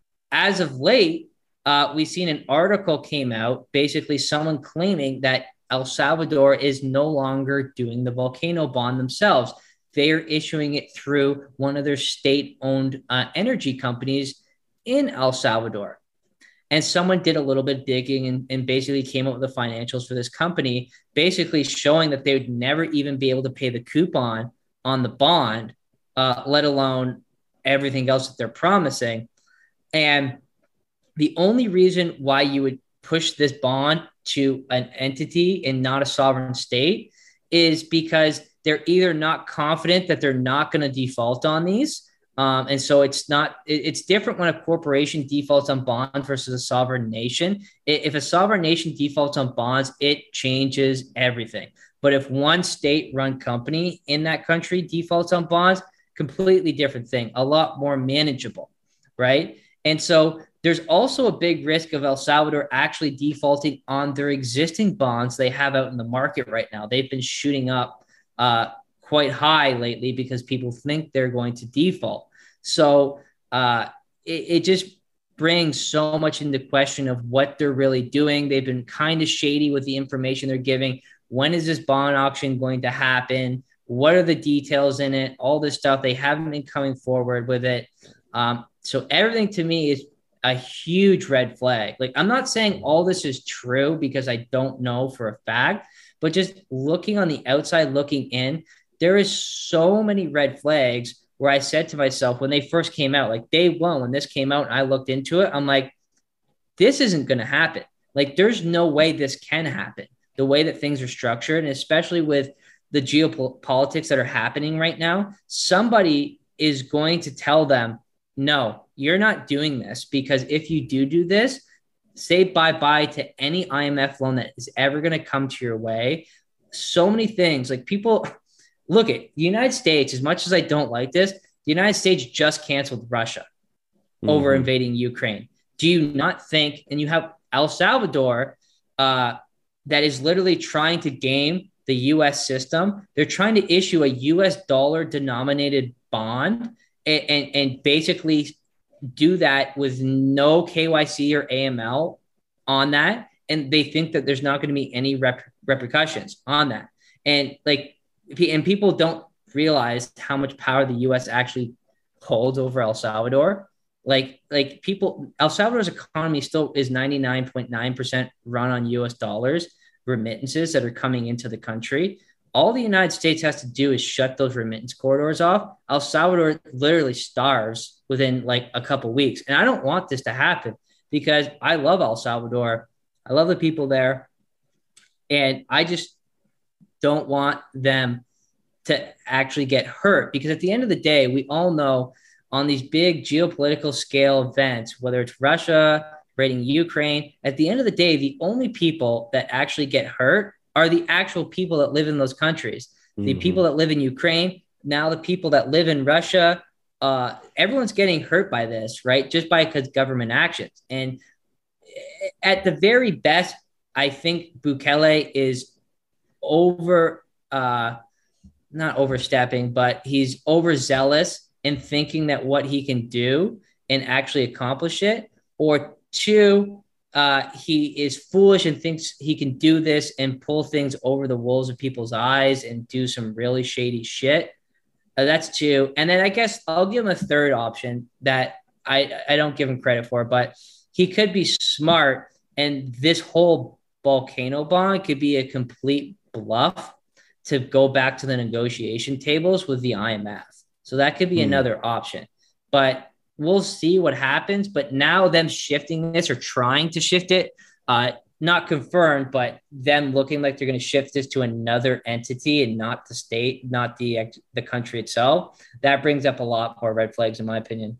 as of late, uh, we've seen an article came out, basically someone claiming that El Salvador is no longer doing the volcano bond themselves. They are issuing it through one of their state-owned uh, energy companies in El Salvador. And someone did a little bit of digging and, and basically came up with the financials for this company, basically showing that they would never even be able to pay the coupon on the bond, uh, let alone everything else that they're promising. And the only reason why you would push this bond to an entity and not a sovereign state is because they're either not confident that they're not going to default on these. Um, and so it's not, it, it's different when a corporation defaults on bonds versus a sovereign nation. If a sovereign nation defaults on bonds, it changes everything. But if one state run company in that country defaults on bonds, completely different thing, a lot more manageable. Right. And so there's also a big risk of El Salvador actually defaulting on their existing bonds they have out in the market right now. They've been shooting up uh, quite high lately because people think they're going to default. So uh, it, it just brings so much into question of what they're really doing. They've been kind of shady with the information they're giving. When is this bond auction going to happen? What are the details in it? All this stuff. They haven't been coming forward with it. Um, so everything to me is a huge red flag. Like, I'm not saying all this is true because I don't know for a fact, but just looking on the outside, looking in, there is so many red flags where I said to myself when they first came out, like day one, when this came out and I looked into it, I'm like, this isn't going to happen. Like, there's no way this can happen the way that things are structured. And especially with the geopolitics that are happening right now, somebody is going to tell them, no, you're not doing this, because if you do do this, say bye-bye to any I M F loan that is ever going to come to your way. So many things, like people look at the United States, as much as I don't like this, the United States just canceled Russia mm-hmm. over invading Ukraine. Do you not think, and you have El Salvador uh, that is literally trying to game the U S system. They're trying to issue a U S dollar denominated bond and, and, and basically do that with no K Y C or A M L on that. And they think that there's not going to be any rep- repercussions on that. And like, and people don't realize how much power the U S actually holds over El Salvador. Like, like people, El Salvador's economy still is ninety-nine point nine percent run on U S dollars, remittances that are coming into the country. All the United States has to do is shut those remittance corridors off. El Salvador literally starves within like a couple of weeks. And I don't want this to happen because I love El Salvador. I love the people there. And I just, don't want them to actually get hurt, because at the end of the day, we all know on these big geopolitical scale events, whether it's Russia raiding Ukraine, at the end of the day, the only people that actually get hurt are the actual people that live in those countries. The mm-hmm. people that live in Ukraine, now the people that live in Russia, uh, everyone's getting hurt by this, right? Just by because government actions. And at the very best, I think Bukele is over, uh, not overstepping, but he's overzealous in thinking that what he can do and actually accomplish it. Or two, uh, he is foolish and thinks he can do this and pull things over the wolves of people's eyes and do some really shady shit. Uh, that's two. And then I guess I'll give him a third option that I, I don't give him credit for, but he could be smart. And this whole volcano bond could be a complete bluff to go back to the negotiation tables with the I M F. So that could be mm. another option. But we'll see what happens. But now them shifting this or trying to shift it, uh, not confirmed, but them looking like they're going to shift this to another entity and not the state, not the the country itself. That brings up a lot more red flags, in my opinion.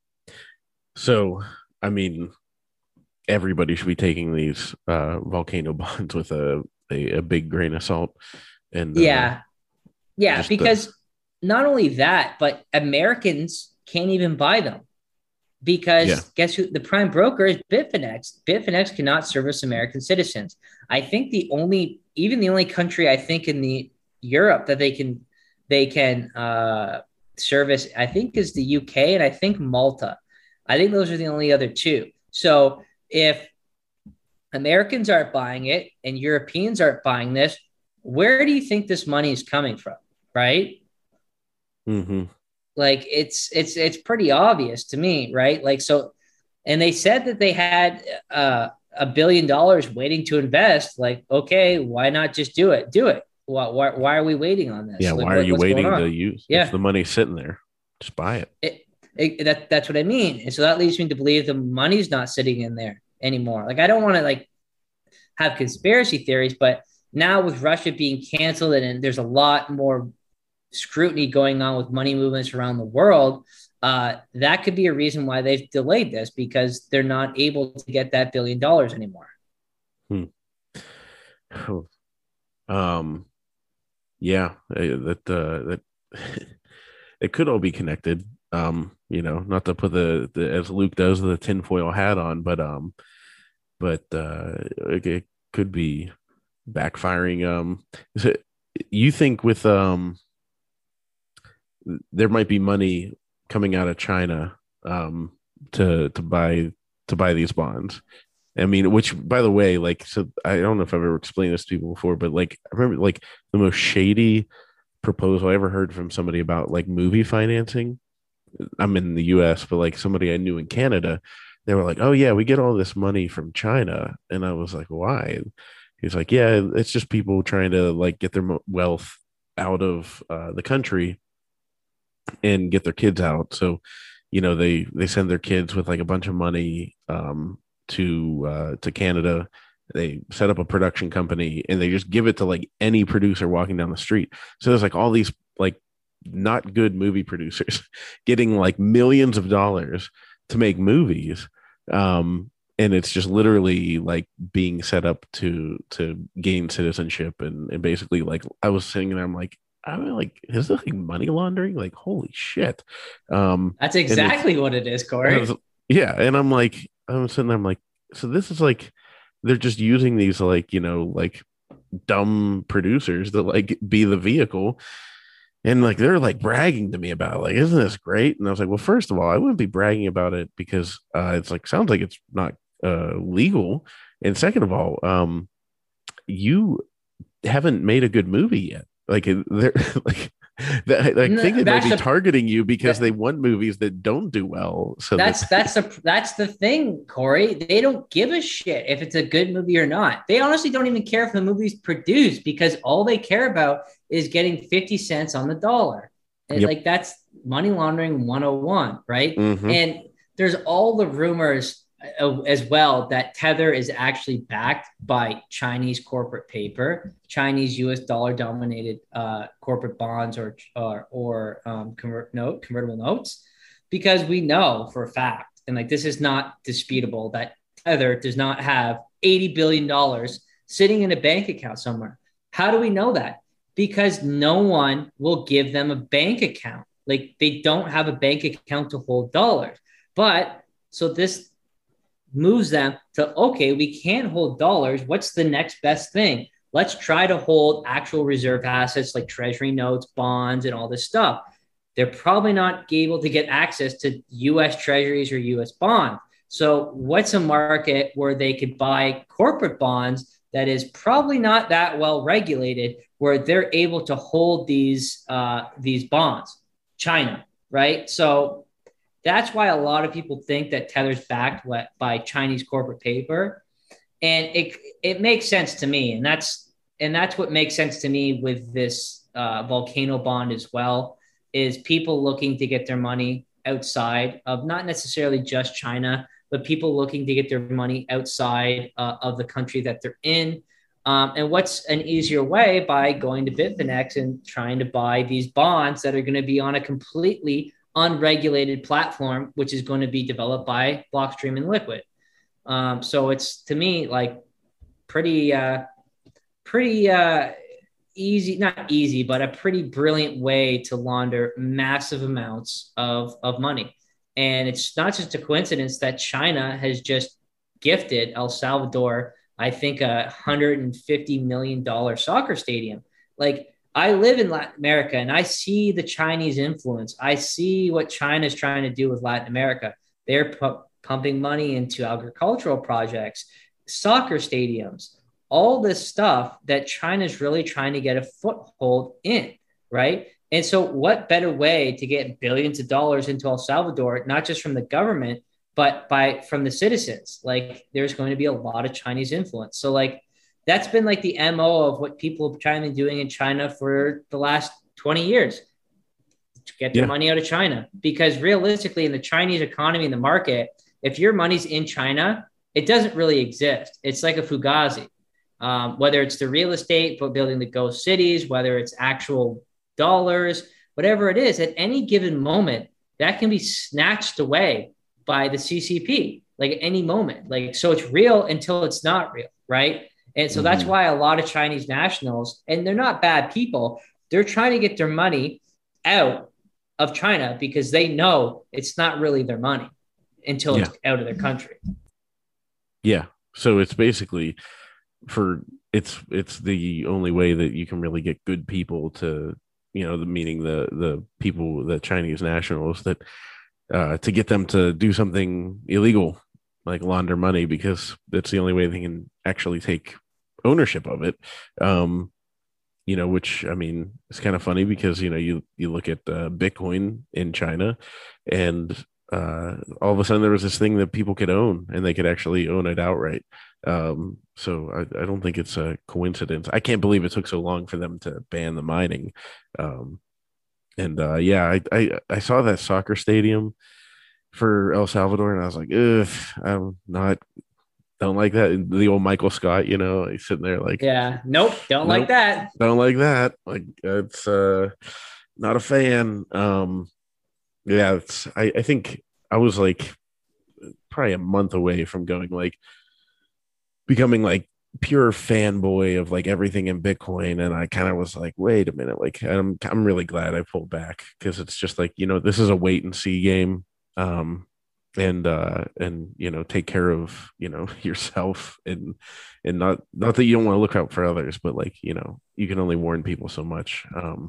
So, I mean, everybody should be taking these uh, volcano bonds with a, a, a big grain of salt. And yeah, uh, yeah, because the... not only that, but Americans can't even buy them. Because yeah. guess who? The prime broker is Bitfinex. Bitfinex cannot service American citizens. I think the only, even the only country I think in the Europe that they can, they can uh, service, I think is the U K and I think Malta. I think those are the only other two. So if Americans aren't buying it and Europeans aren't buying this, where do you think this money is coming from? Right? Mm-hmm. Like it's it's it's pretty obvious to me, right? Like so, and they said that they had uh, a billion dollars waiting to invest. Like, okay, why not just do it? Do it. Why why, why are we waiting on this? Yeah, like, why what, are you waiting to use? Yeah, if the money's sitting there, just buy it. it, it that that's what I mean. And so that leads me to believe the money's not sitting in there anymore. Like I don't want to like have conspiracy theories, but now with Russia being canceled and, and there's a lot more scrutiny going on with money movements around the world, uh, that could be a reason why they've delayed this, because they're not able to get that billion dollars anymore. Hmm. Um, yeah, that uh, that it could all be connected. Um, you know, not to put the, the as Luke does the tinfoil hat on, but um, but uh, it, it could be backfiring. Um, is it, you think with um. there might be money coming out of China um, to to buy to buy these bonds. I mean, which by the way, like, so I don't know if I've ever explained this to people before, but like, I remember like the most shady proposal I ever heard from somebody about like movie financing. I'm in the U S, but like somebody I knew in Canada, they were like, "Oh yeah, we get all this money from China," and I was like, "Why?" He's like, "Yeah, it's just people trying to like get their wealth out of uh, the country and get their kids out." So, you know, they they send their kids with like a bunch of money um, to uh, to Canada. They set up a production company and they just give it to like any producer walking down the street. So there's like all these like not good movie producers getting like millions of dollars to make movies. Um, and it's just literally like being set up to to gain citizenship and, and basically like I was sitting there, I'm like, I mean, like, is this like money laundering? Like, holy shit. Um, That's exactly what it is, Corey. Was, yeah. And I'm like, I'm sitting there, I'm like, so this is like, they're just using these like, you know, like dumb producers to like be the vehicle. And like, they're like bragging to me about it, like, isn't this great? And I was like, well, first of all, I wouldn't be bragging about it because uh, it's like, sounds like it's not uh, legal. And second of all, um, you haven't made a good movie yet. Like they're like, that, I think they might be targeting you because they want movies that don't do well. So that's that, that's the that's the thing, Corey. They don't give a shit if it's a good movie or not. They honestly don't even care if the movie's produced because all they care about is getting fifty cents on the dollar. And yep. Like that's money laundering one oh one, right? Mm-hmm. And there's all the rumors. uh, as well that Tether is actually backed by Chinese corporate paper, Chinese U S dollar dominated uh, corporate bonds or or, or um, convert note convertible notes, because we know for a fact, and like this is not disputable, that Tether does not have eighty billion dollars sitting in a bank account somewhere. How do we know that? Because no one will give them a bank account. Like they don't have a bank account to hold dollars. But so this moves them to, okay, we can't hold dollars. What's the next best thing? Let's try to hold actual reserve assets like treasury notes, bonds, and all this stuff. They're probably not able to get access to U S treasuries or U S bonds. So what's a market where they could buy corporate bonds that is probably not that well regulated, where they're able to hold these uh, these bonds? China, right? So that's why a lot of people think that Tether's backed by Chinese corporate paper, and it it makes sense to me, and that's and that's what makes sense to me with this uh, volcano bond as well. Is people looking to get their money outside of not necessarily just China, but people looking to get their money outside uh, of the country that they're in. Um, and what's an easier way? By going to Bitfinex and trying to buy these bonds that are going to be on a completely unregulated platform, which is going to be developed by Blockstream and Liquid. Um, so it's, to me, like pretty, uh, pretty uh, easy, not easy, but a pretty brilliant way to launder massive amounts of, of money. And it's not just a coincidence that China has just gifted El Salvador, I think, a one hundred fifty million dollars soccer stadium. Like, I live in Latin America and I see the Chinese influence. I see what China is trying to do with Latin America. They're pu- pumping money into agricultural projects, soccer stadiums, all this stuff that China is really trying to get a foothold in, right? And so what better way to get billions of dollars into El Salvador, not just from the government, but by from the citizens? Like, there's going to be a lot of Chinese influence. So like, that's been like the M O of what people have tried to be doing in China for the last twenty years, to get their yeah. money out of China. Because realistically, in the Chinese economy, in the market, if your money's in China, it doesn't really exist. It's like a fugazi. Um, whether it's the real estate for building the ghost cities, whether it's actual dollars, whatever it is, at any given moment, that can be snatched away by the C C P, like at any moment. Like, so it's real until it's not real, right? And so mm-hmm. that's why a lot of Chinese nationals, and they're not bad people, they're trying to get their money out of China because they know it's not really their money until yeah. it's out of their country. Yeah. So it's basically for it's it's the only way that you can really get good people to, you know, the meaning the the people, the Chinese nationals, that uh, to get them to do something illegal, like launder money, because that's the only way they can actually take ownership of it. Um, you know, which, I mean, it's kind of funny because, you know, you, you look at uh, Bitcoin in China, and uh, all of a sudden there was this thing that people could own, and they could actually own it outright. Um, so I, I don't think it's a coincidence. I can't believe it took so long for them to ban the mining. Um, and uh, yeah, I, I, I saw that soccer stadium for El Salvador, and I was like, ugh, I'm not, don't like that. The old Michael Scott, you know, he's sitting there like, yeah, nope, don't nope, like that. Don't like that. Like, it's uh, not a fan. Um, yeah, it's, I, I think I was like probably a month away from going like, becoming like pure fanboy of like everything in Bitcoin. And I kind of was like, wait a minute, like I'm, I'm really glad I pulled back, because it's just like, you know, this is a wait and see game. Um, and, uh, and, you know, take care of, you know, yourself, and, and not, not that you don't want to look out for others, but like, you know, you can only warn people so much. Um,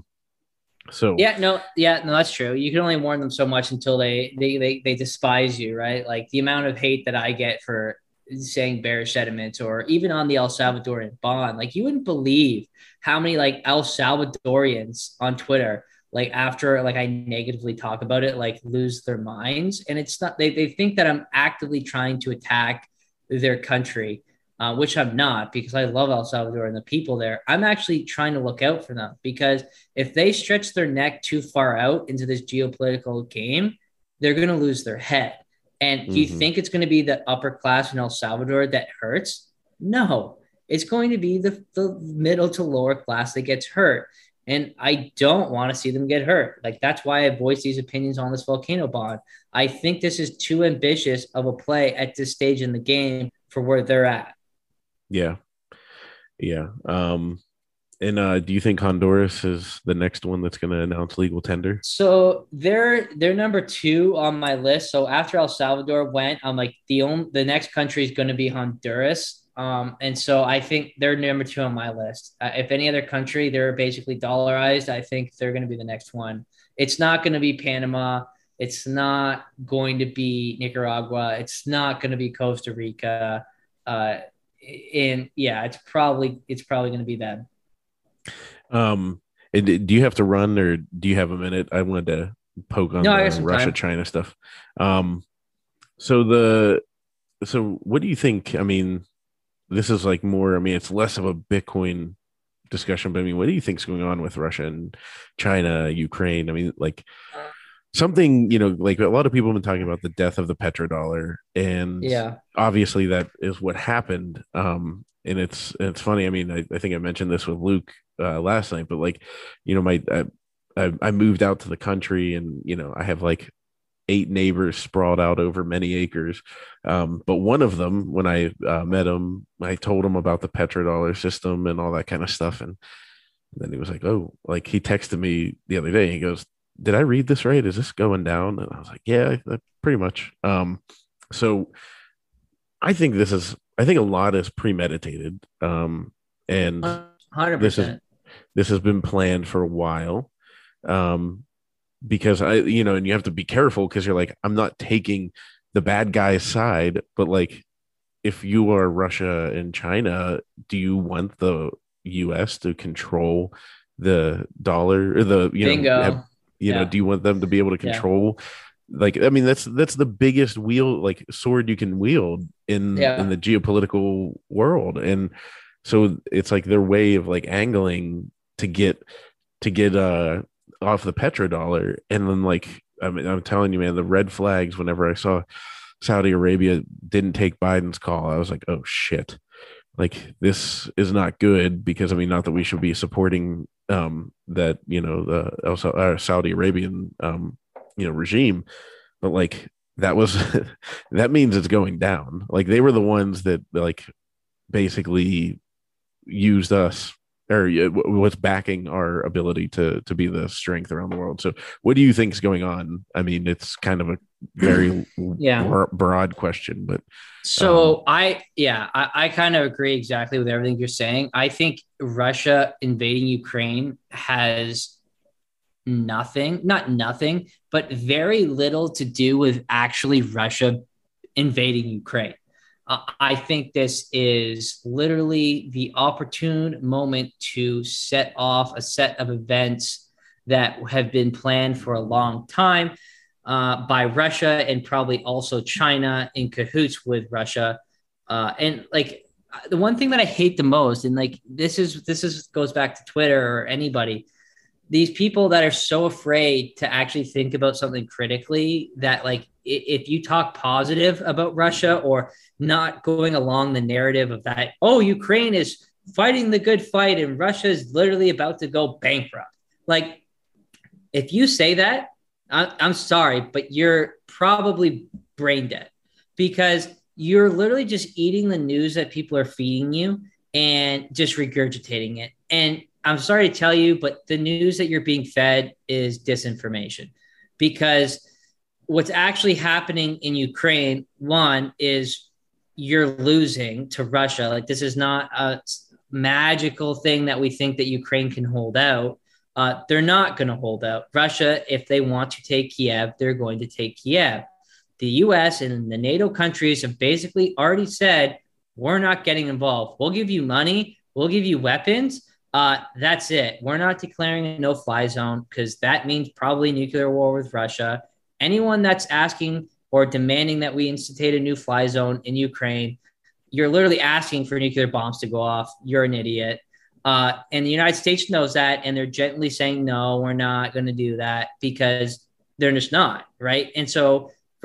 so yeah, no, yeah, no, that's true. You can only warn them so much until they, they, they, they despise you, right? Like the amount of hate that I get for saying bearish sentiments, or even on the El Salvadorian bond, like you wouldn't believe how many like El Salvadorians on Twitter, like after like I negatively talk about it, like lose their minds. And it's not, they, they think that I'm actively trying to attack their country, uh, which I'm not, because I love El Salvador and the people there. I'm actually trying to look out for them, because if they stretch their neck too far out into this geopolitical game, they're going to lose their head. And do you Mhm. think it's going to be the upper class in El Salvador that hurts? No, it's going to be the, the middle to lower class that gets hurt. And I don't want to see them get hurt. Like, that's why I voice these opinions on this volcano bond. I think this is too ambitious of a play at this stage in the game for where they're at. Yeah. Yeah. Um, and uh, do you think Honduras is the next one that's going to announce legal tender? So they're they're number two on my list. So after El Salvador went, I'm like the only the next country is going to be Honduras. Um, and so I think they're number two on my list. Uh, if any other country, they're basically dollarized. I think they're going to be the next one. It's not going to be Panama. It's not going to be Nicaragua. It's not going to be Costa Rica. Uh, and yeah, it's probably it's probably going to be them. Um, and do you have to run or do you have a minute? I wanted to poke on No, I got the some Russia time. China stuff. Um, so the so what do you think? I mean, this is like more. I mean, it's less of a Bitcoin discussion, but I mean, what do you think's going on with Russia and China, Ukraine? I mean, like something, you know, like a lot of people have been talking about the death of the petrodollar, and Yeah. obviously that is what happened. Um, and it's it's funny. I mean, I, I think I mentioned this with Luke uh, last night, but like, you know, my I, I I moved out to the country, and you know, I have like eight neighbors sprawled out over many acres. Um, but one of them, when I uh, met him, I told him about the petrodollar system and all that kind of stuff, and then he was like, "Oh, like he texted me the other day. And he goes, did I read this right? Is this going down?" And I was like, yeah, pretty much. Um, so I think this is, I think a lot is premeditated. Um, and this is, one hundred percent. this has been planned for a while. Um, because I, you know, and you have to be careful because you're like, I'm not taking the bad guy's side, but like, if you are Russia and China, do you want the U S to control the dollar or the, you know, have, Bingo. you know, Yeah. do you want them to be able to Yeah. control? Like, I mean, that's that's the biggest wheel, like sword you can wield in Yeah. in the geopolitical world, and so it's like their way of like angling to get to get uh off the petrodollar, and then like I mean, I'm telling you, man, the red flags whenever I saw Saudi Arabia didn't take Biden's call, I was like, oh shit, like this is not good, because I mean, not that we should be supporting um that, you know, the uh, Saudi Arabian um you know regime, but like that was that means it's going down. Like they were the ones that like basically used us, or uh, was backing our ability to to be the strength around the world. So what do you think is going on? I mean, it's kind of a very Yeah. bro- broad question, but So Um, I, yeah, I, I kind of agree exactly with everything you're saying. I think Russia invading Ukraine has nothing, not nothing, but very little to do with actually Russia invading Ukraine. Uh, I think this is literally the opportune moment to set off a set of events that have been planned for a long time uh, by Russia, and probably also China in cahoots with Russia. Uh, and like the one thing that I hate the most, and like this is this is goes back to Twitter or anybody, these people that are so afraid to actually think about something critically, that like if you talk positive about Russia or not going along the narrative of that, oh, Ukraine is fighting the good fight and Russia is literally about to go bankrupt. Like if you say that, I, I'm sorry, but you're probably brain dead, because you're literally just eating the news that people are feeding you and just regurgitating it. And I'm sorry to tell you, but the news that you're being fed is disinformation, because what's actually happening in Ukraine, one, is you're losing to Russia. Like this is not a magical thing that we think that Ukraine can hold out. Uh, they're not going to hold out. Russia, if they want to take Kiev, they're going to take Kiev. The U S and the NATO countries have basically already said, we're not getting involved. We'll give you money. We'll give you weapons. Uh, that's it. We're not declaring a no-fly zone, because that means probably nuclear war with Russia. Anyone that's asking or demanding that we institute a new fly zone in Ukraine, you're literally asking for nuclear bombs to go off. You're an idiot. Uh, and the United States knows that, and they're gently saying, no, we're not going to do that, because they're just not, right? And so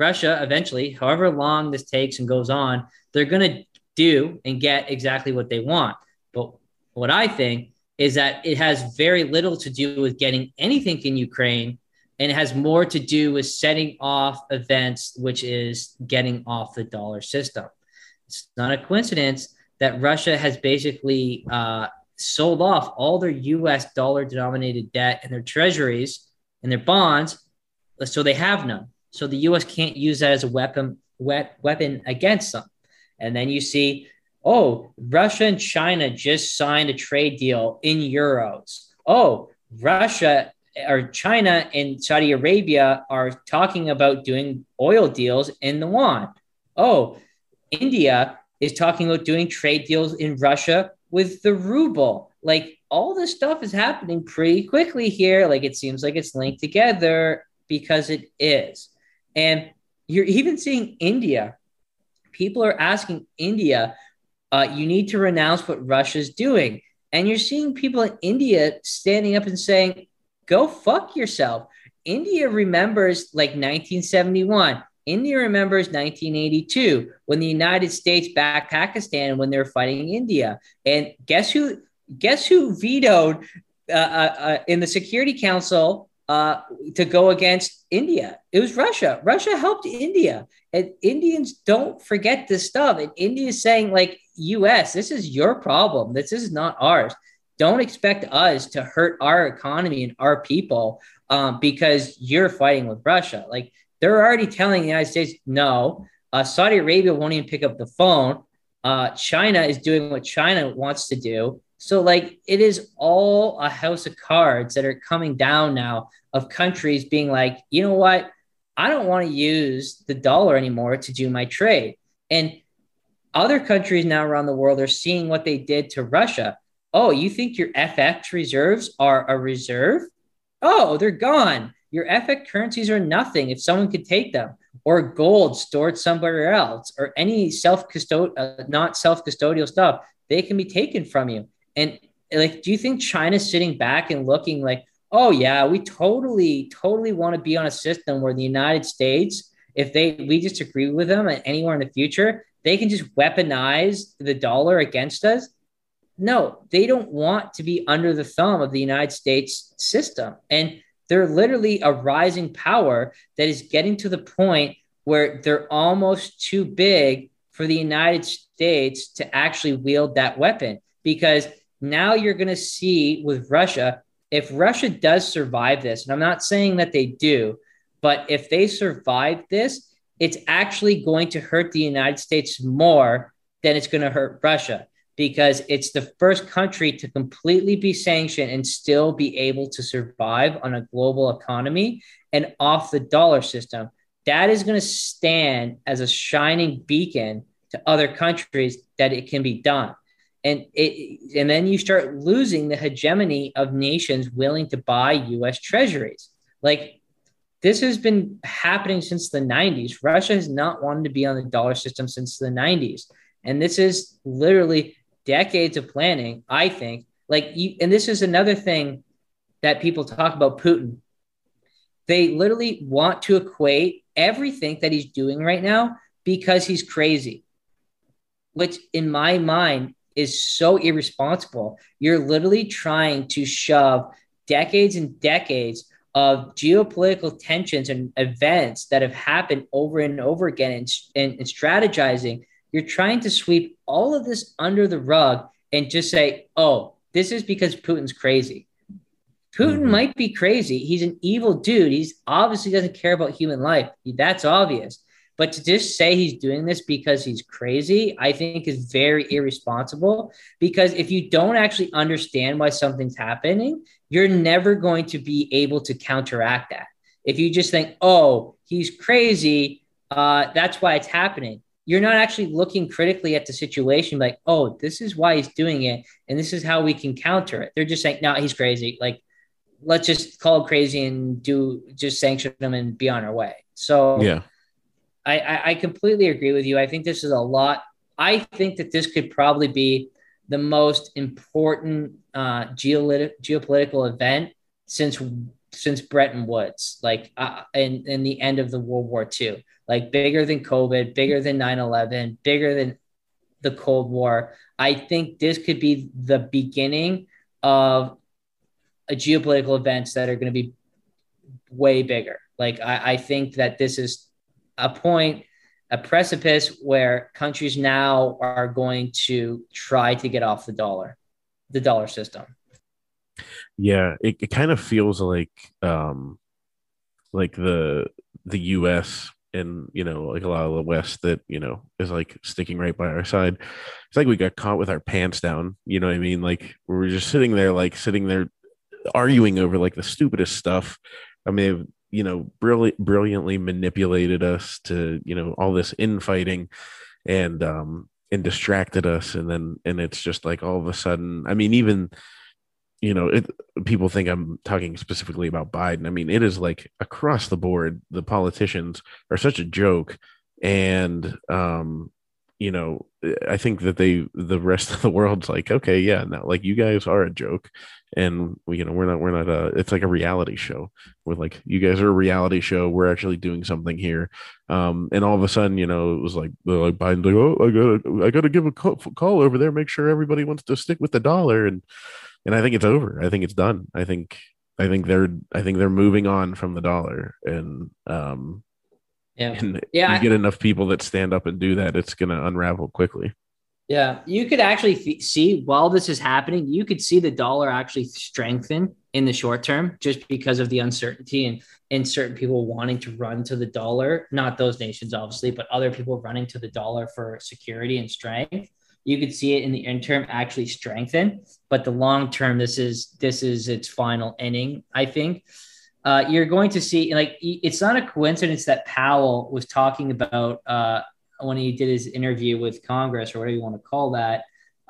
Russia eventually, however long this takes and goes on, they're going to do and get exactly what they want. But what I think is that it has very little to do with getting anything in Ukraine, and it has more to do with setting off events, which is getting off the dollar system. It's not a coincidence that Russia has basically uh, sold off all their U S dollar denominated debt and their treasuries and their bonds, so they have none. So the U S can't use that as a weapon, wet weapon against them. And then you see, oh, Russia and China just signed a trade deal in euros. Oh, Russia or China and Saudi Arabia are talking about doing oil deals in the yuan. Oh, India is talking about doing trade deals in Russia with the ruble. Like, all this stuff is happening pretty quickly here. Like, it seems like it's linked together because it is. And you're even seeing India. People are asking India, uh, you need to renounce what Russia's doing. And you're seeing people in India standing up and saying, go fuck yourself. India remembers like nineteen seventy-one. India remembers nineteen eighty-two when the United States backed Pakistan when they were fighting India. And guess who, guess who vetoed uh, uh, uh, in the Security Council uh, to go against India? It was Russia. Russia helped India. And Indians don't forget this stuff. And India is saying, like, U S, this is your problem. This is not ours. Don't expect us to hurt our economy and our people um, because you're fighting with Russia. Like, they're already telling the United States, no. Uh, Saudi Arabia won't even pick up the phone. Uh, China is doing what China wants to do. So, like, it is all a house of cards that are coming down now of countries being like, you know what? I don't want to use the dollar anymore to do my trade. And other countries now around the world are seeing what they did to Russia. Oh, you think your F X reserves are a reserve? Oh, they're gone. Your F X currencies are nothing if someone could take them, or gold stored somewhere else, or any self-custod- uh, not self-custodial stuff. They can be taken from you. And like, do you think China's sitting back and looking like, oh yeah, we totally, totally want to be on a system where the United States, if they we disagree with them and anywhere in the future, they can just weaponize the dollar against us? No, they don't want to be under the thumb of the United States system. And they're literally a rising power that is getting to the point where they're almost too big for the United States to actually wield that weapon. Because now you're going to see with Russia, if Russia does survive this, and I'm not saying that they do, but if they survive this, it's actually going to hurt the United States more than it's going to hurt Russia, because it's the first country to completely be sanctioned and still be able to survive on a global economy and off the dollar system. That is going to stand as a shining beacon to other countries that it can be done. And it, and then you start losing the hegemony of nations willing to buy U S treasuries. Like, this has been happening since the nineties. Russia has not wanted to be on the dollar system since the nineties. And this is literally decades of planning, I think. Like, you, and this is another thing that people talk about Putin. They literally want to equate everything that he's doing right now because he's crazy, which in my mind is so irresponsible. You're literally trying to shove decades and decades of geopolitical tensions and events that have happened over and over again and, and, and strategizing. You're trying to sweep all of this under the rug and just say, oh, this is because Putin's crazy. Putin mm-hmm. might be crazy. He's an evil dude. He's obviously doesn't care about human life. That's obvious. But to just say he's doing this because he's crazy, I think is very irresponsible, because if you don't actually understand why something's happening, you're never going to be able to counteract that. If you just think, oh, he's crazy, uh, that's why it's happening. You're not actually looking critically at the situation like, oh, this is why he's doing it, and this is how we can counter it. They're just saying, no, he's crazy. Like, let's just call him crazy and do just sanction him and be on our way. So yeah. I, I, I completely agree with you. I think this is a lot. I think that this could probably be the most important uh, geolit- geopolitical event since since Bretton Woods, like uh, in in the end of the World War Two, like bigger than COVID, bigger than nine eleven, bigger than the Cold War. I think this could be the beginning of a geopolitical events that are going to be way bigger. Like I, I think that this is a point, a precipice where countries now are going to try to get off the dollar, the dollar system. Yeah, it, it kind of feels like um like the the U S and, you know, like a lot of the West that, you know, is like sticking right by our side. It's like we got caught with our pants down. You know what I mean? Like we were just sitting there, like sitting there arguing over like the stupidest stuff. I mean, you know, brilliant, brilliantly manipulated us to, you know, all this infighting and, um, and distracted us. And then, and it's just like all of a sudden, I mean, even, you know, it, people think I'm talking specifically about Biden. I mean, it is like across the board, the politicians are such a joke. And, um, you know, I think that they, the rest of the world's like, okay, yeah, now like you guys are a joke. And we, you know, we're not, we're not, a, it's like a reality show. We're like, you guys are a reality show. We're actually doing something here. Um, and all of a sudden, you know, it was like, like Biden's like, oh, I gotta, I gotta give a call, call over there, make sure everybody wants to stick with the dollar. And, and I think it's over. I think it's done. I think, I think they're, I think they're moving on from the dollar. And, um, Yeah. And yeah. you get enough people that stand up and do that, it's going to unravel quickly. Yeah. You could actually f- see while this is happening, you could see the dollar actually strengthen in the short term just because of the uncertainty and, and certain people wanting to run to the dollar, not those nations, obviously, but other people running to the dollar for security and strength. You could see it in the interim actually strengthen, but the long term, this is, this is its final inning, I think. Uh, you're going to see, like, it's not a coincidence that Powell was talking about uh, when he did his interview with Congress, or whatever you want to call that,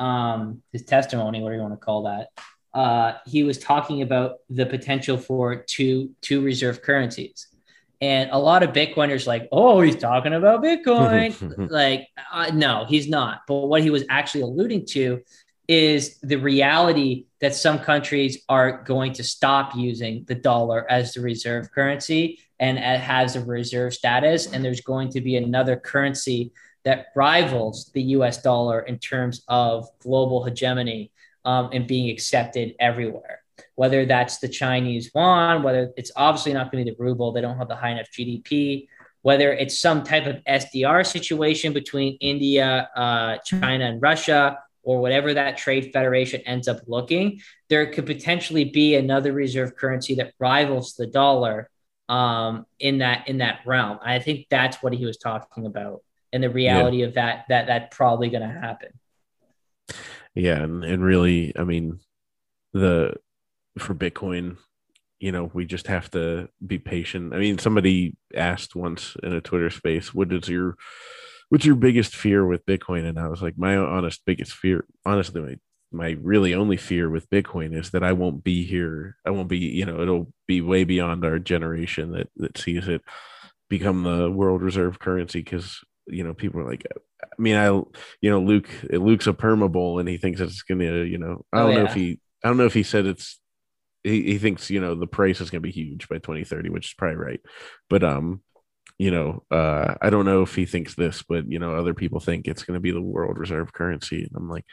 um, his testimony, whatever you want to call that. Uh, he was talking about the potential for two two reserve currencies. And a lot of Bitcoiners like, oh, he's talking about Bitcoin. like, uh, no, he's not. But what he was actually alluding to is the reality that some countries are going to stop using the dollar as the reserve currency and it has a reserve status. And there's going to be another currency that rivals the U S dollar in terms of global hegemony um, and being accepted everywhere. Whether that's the Chinese yuan, whether it's obviously not going to be the ruble, they don't have the high enough G D P, whether it's some type of S D R situation between India, uh, China, and Russia, or whatever that trade federation ends up looking, there could potentially be another reserve currency that rivals the dollar um, in that in that realm. I think that's what he was talking about, and the reality yeah. of that that that's probably going to happen. Yeah, and, and really, I mean, the for Bitcoin, you know, we just have to be patient. I mean, somebody asked once in a Twitter space, "What is your what's your biggest fear with Bitcoin?" And I was like, my honest biggest fear, honestly, my, my really only fear with Bitcoin is that I won't be here. I won't be, you know, it'll be way beyond our generation that, that sees it become the world reserve currency. Cause, you know, people are like, I mean, I, you know, Luke, Luke's a permabull and he thinks it's going to, you know, I don't oh, yeah. know if he, I don't know if he said it's, he, he thinks, you know, the price is going to be huge by twenty thirty, which is probably right. But, um, you know, uh, I don't know if he thinks this, but, you know, other people think it's going to be the world reserve currency. And I'm like,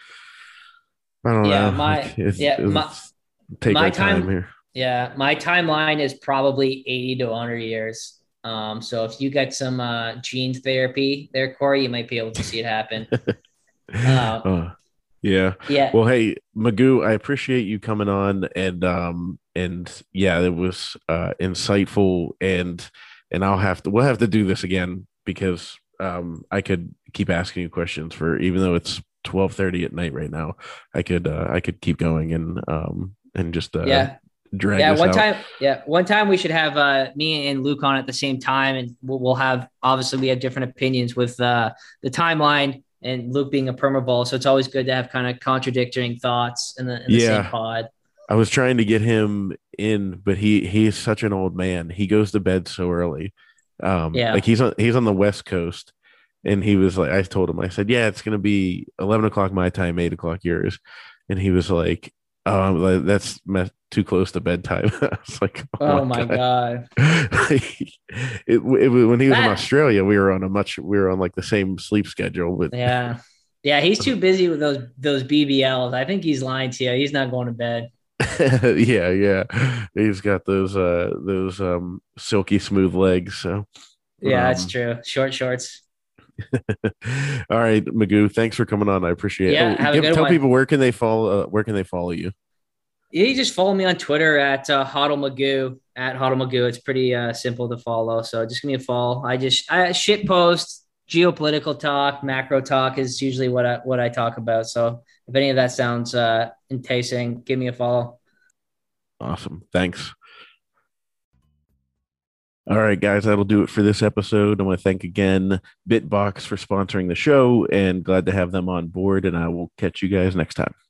I don't yeah, know. My, like, it's, yeah, it's, my, take my our time, time here. Yeah, my timeline is probably eighty to one hundred years. Um, so if you get some uh, gene therapy there, Corey, you might be able to see it happen. uh, uh, yeah. Yeah. Well, hey, Magoo, I appreciate you coming on. And, um, and yeah, it was uh, insightful. And, And I'll have to, we'll have to do this again because um, I could keep asking you questions for, even though it's twelve thirty at night right now, I could, uh, I could keep going and, um, and just, uh, yeah, drag yeah. this One out. time, yeah. One time we should have uh, me and Luke on at the same time, and we'll, we'll have, obviously we have different opinions with uh, the timeline and Luke being a permabull. So it's always good to have kind of contradicting thoughts in the, in the yeah. same pod. I was trying to get him in, but he he's such an old man. He goes to bed so early. Um, yeah. Like he's on he's on the West Coast, and he was like, I told him, I said, yeah, it's gonna be eleven o'clock my time, eight o'clock yours, and he was like, Um, like, that's me- too close to bedtime. I was like, Oh my god. it, it, when he was in That Australia, we were on a much we were on like the same sleep schedule. But yeah. Yeah, he's too busy with those those B B Ls. I think he's lying to you. He's not going to bed. yeah, yeah, he's got those uh those um silky smooth legs. So Yeah, that's um, true. Short shorts. all right, Magoo, thanks for coming on. I appreciate it. Yeah, Oh, have a give good tell one. people where can they follow uh, where can they follow you? Yeah, you just follow me on Twitter at uh, Hodl Magoo at Hodl Magoo. It's pretty uh, simple to follow. So just give me a follow. I just I shit post geopolitical talk, macro talk is usually what I what I talk about. So if any of that sounds uh, enticing, give me a follow. Awesome, thanks. All right, guys, that'll do it for this episode. I want to thank again Bitbox for sponsoring the show and glad to have them on board. And I will catch you guys next time.